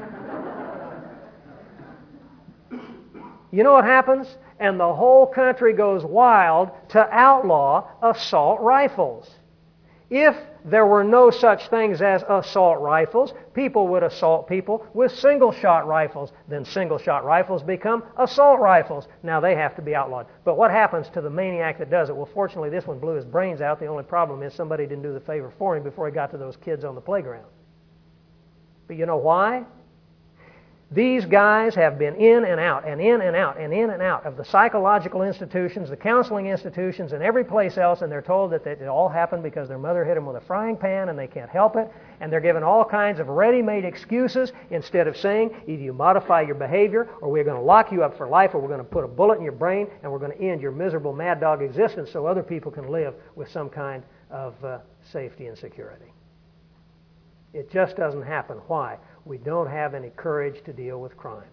You know what happens? And the whole country goes wild to outlaw assault rifles. If there were no such things as assault rifles, people would assault people with single-shot rifles. Then single-shot rifles become assault rifles. Now they have to be outlawed. But what happens to the maniac that does it? Well, fortunately, this one blew his brains out. The only problem is somebody didn't do the favor for him before he got to those kids on the playground. But you know why? These guys have been in and out and in and out and in and out of the psychological institutions, the counseling institutions, and every place else, and they're told that it all happened because their mother hit them with a frying pan and they can't help it, and they're given all kinds of ready-made excuses instead of saying, either you modify your behavior or we're going to lock you up for life or we're going to put a bullet in your brain and we're going to end your miserable mad dog existence so other people can live with some kind of safety and security. It just doesn't happen. Why? We don't have any courage to deal with crime.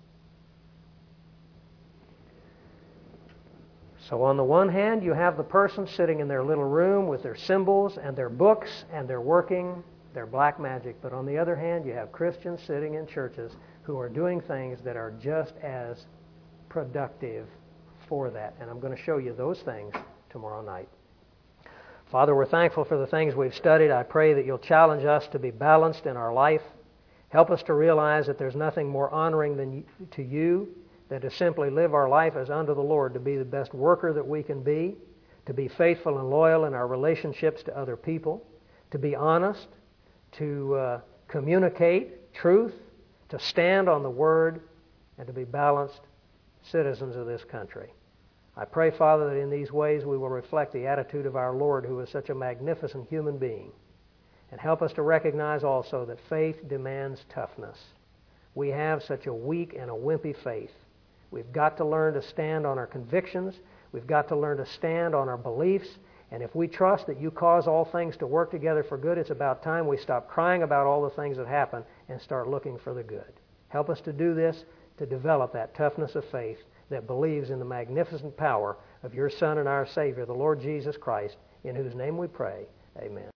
So on the one hand, you have the person sitting in their little room with their symbols and their books and they're working their black magic. But on the other hand, you have Christians sitting in churches who are doing things that are just as productive for that. And I'm going to show you those things tomorrow night. Father, we're thankful for the things we've studied. I pray that you'll challenge us to be balanced in our life. Help us to realize that there's nothing more honoring to you than to simply live our life as unto the Lord, to be the best worker that we can be, to be faithful and loyal in our relationships to other people, to be honest, to communicate truth, to stand on the Word, and to be balanced citizens of this country. I pray, Father, that in these ways we will reflect the attitude of our Lord, who is such a magnificent human being. And help us to recognize also that faith demands toughness. We have such a weak and a wimpy faith. We've got to learn to stand on our convictions. We've got to learn to stand on our beliefs. And if we trust that you cause all things to work together for good, it's about time we stop crying about all the things that happen and start looking for the good. Help us to do this, to develop that toughness of faith that believes in the magnificent power of your Son and our Savior, the Lord Jesus Christ, in whose name we pray. Amen.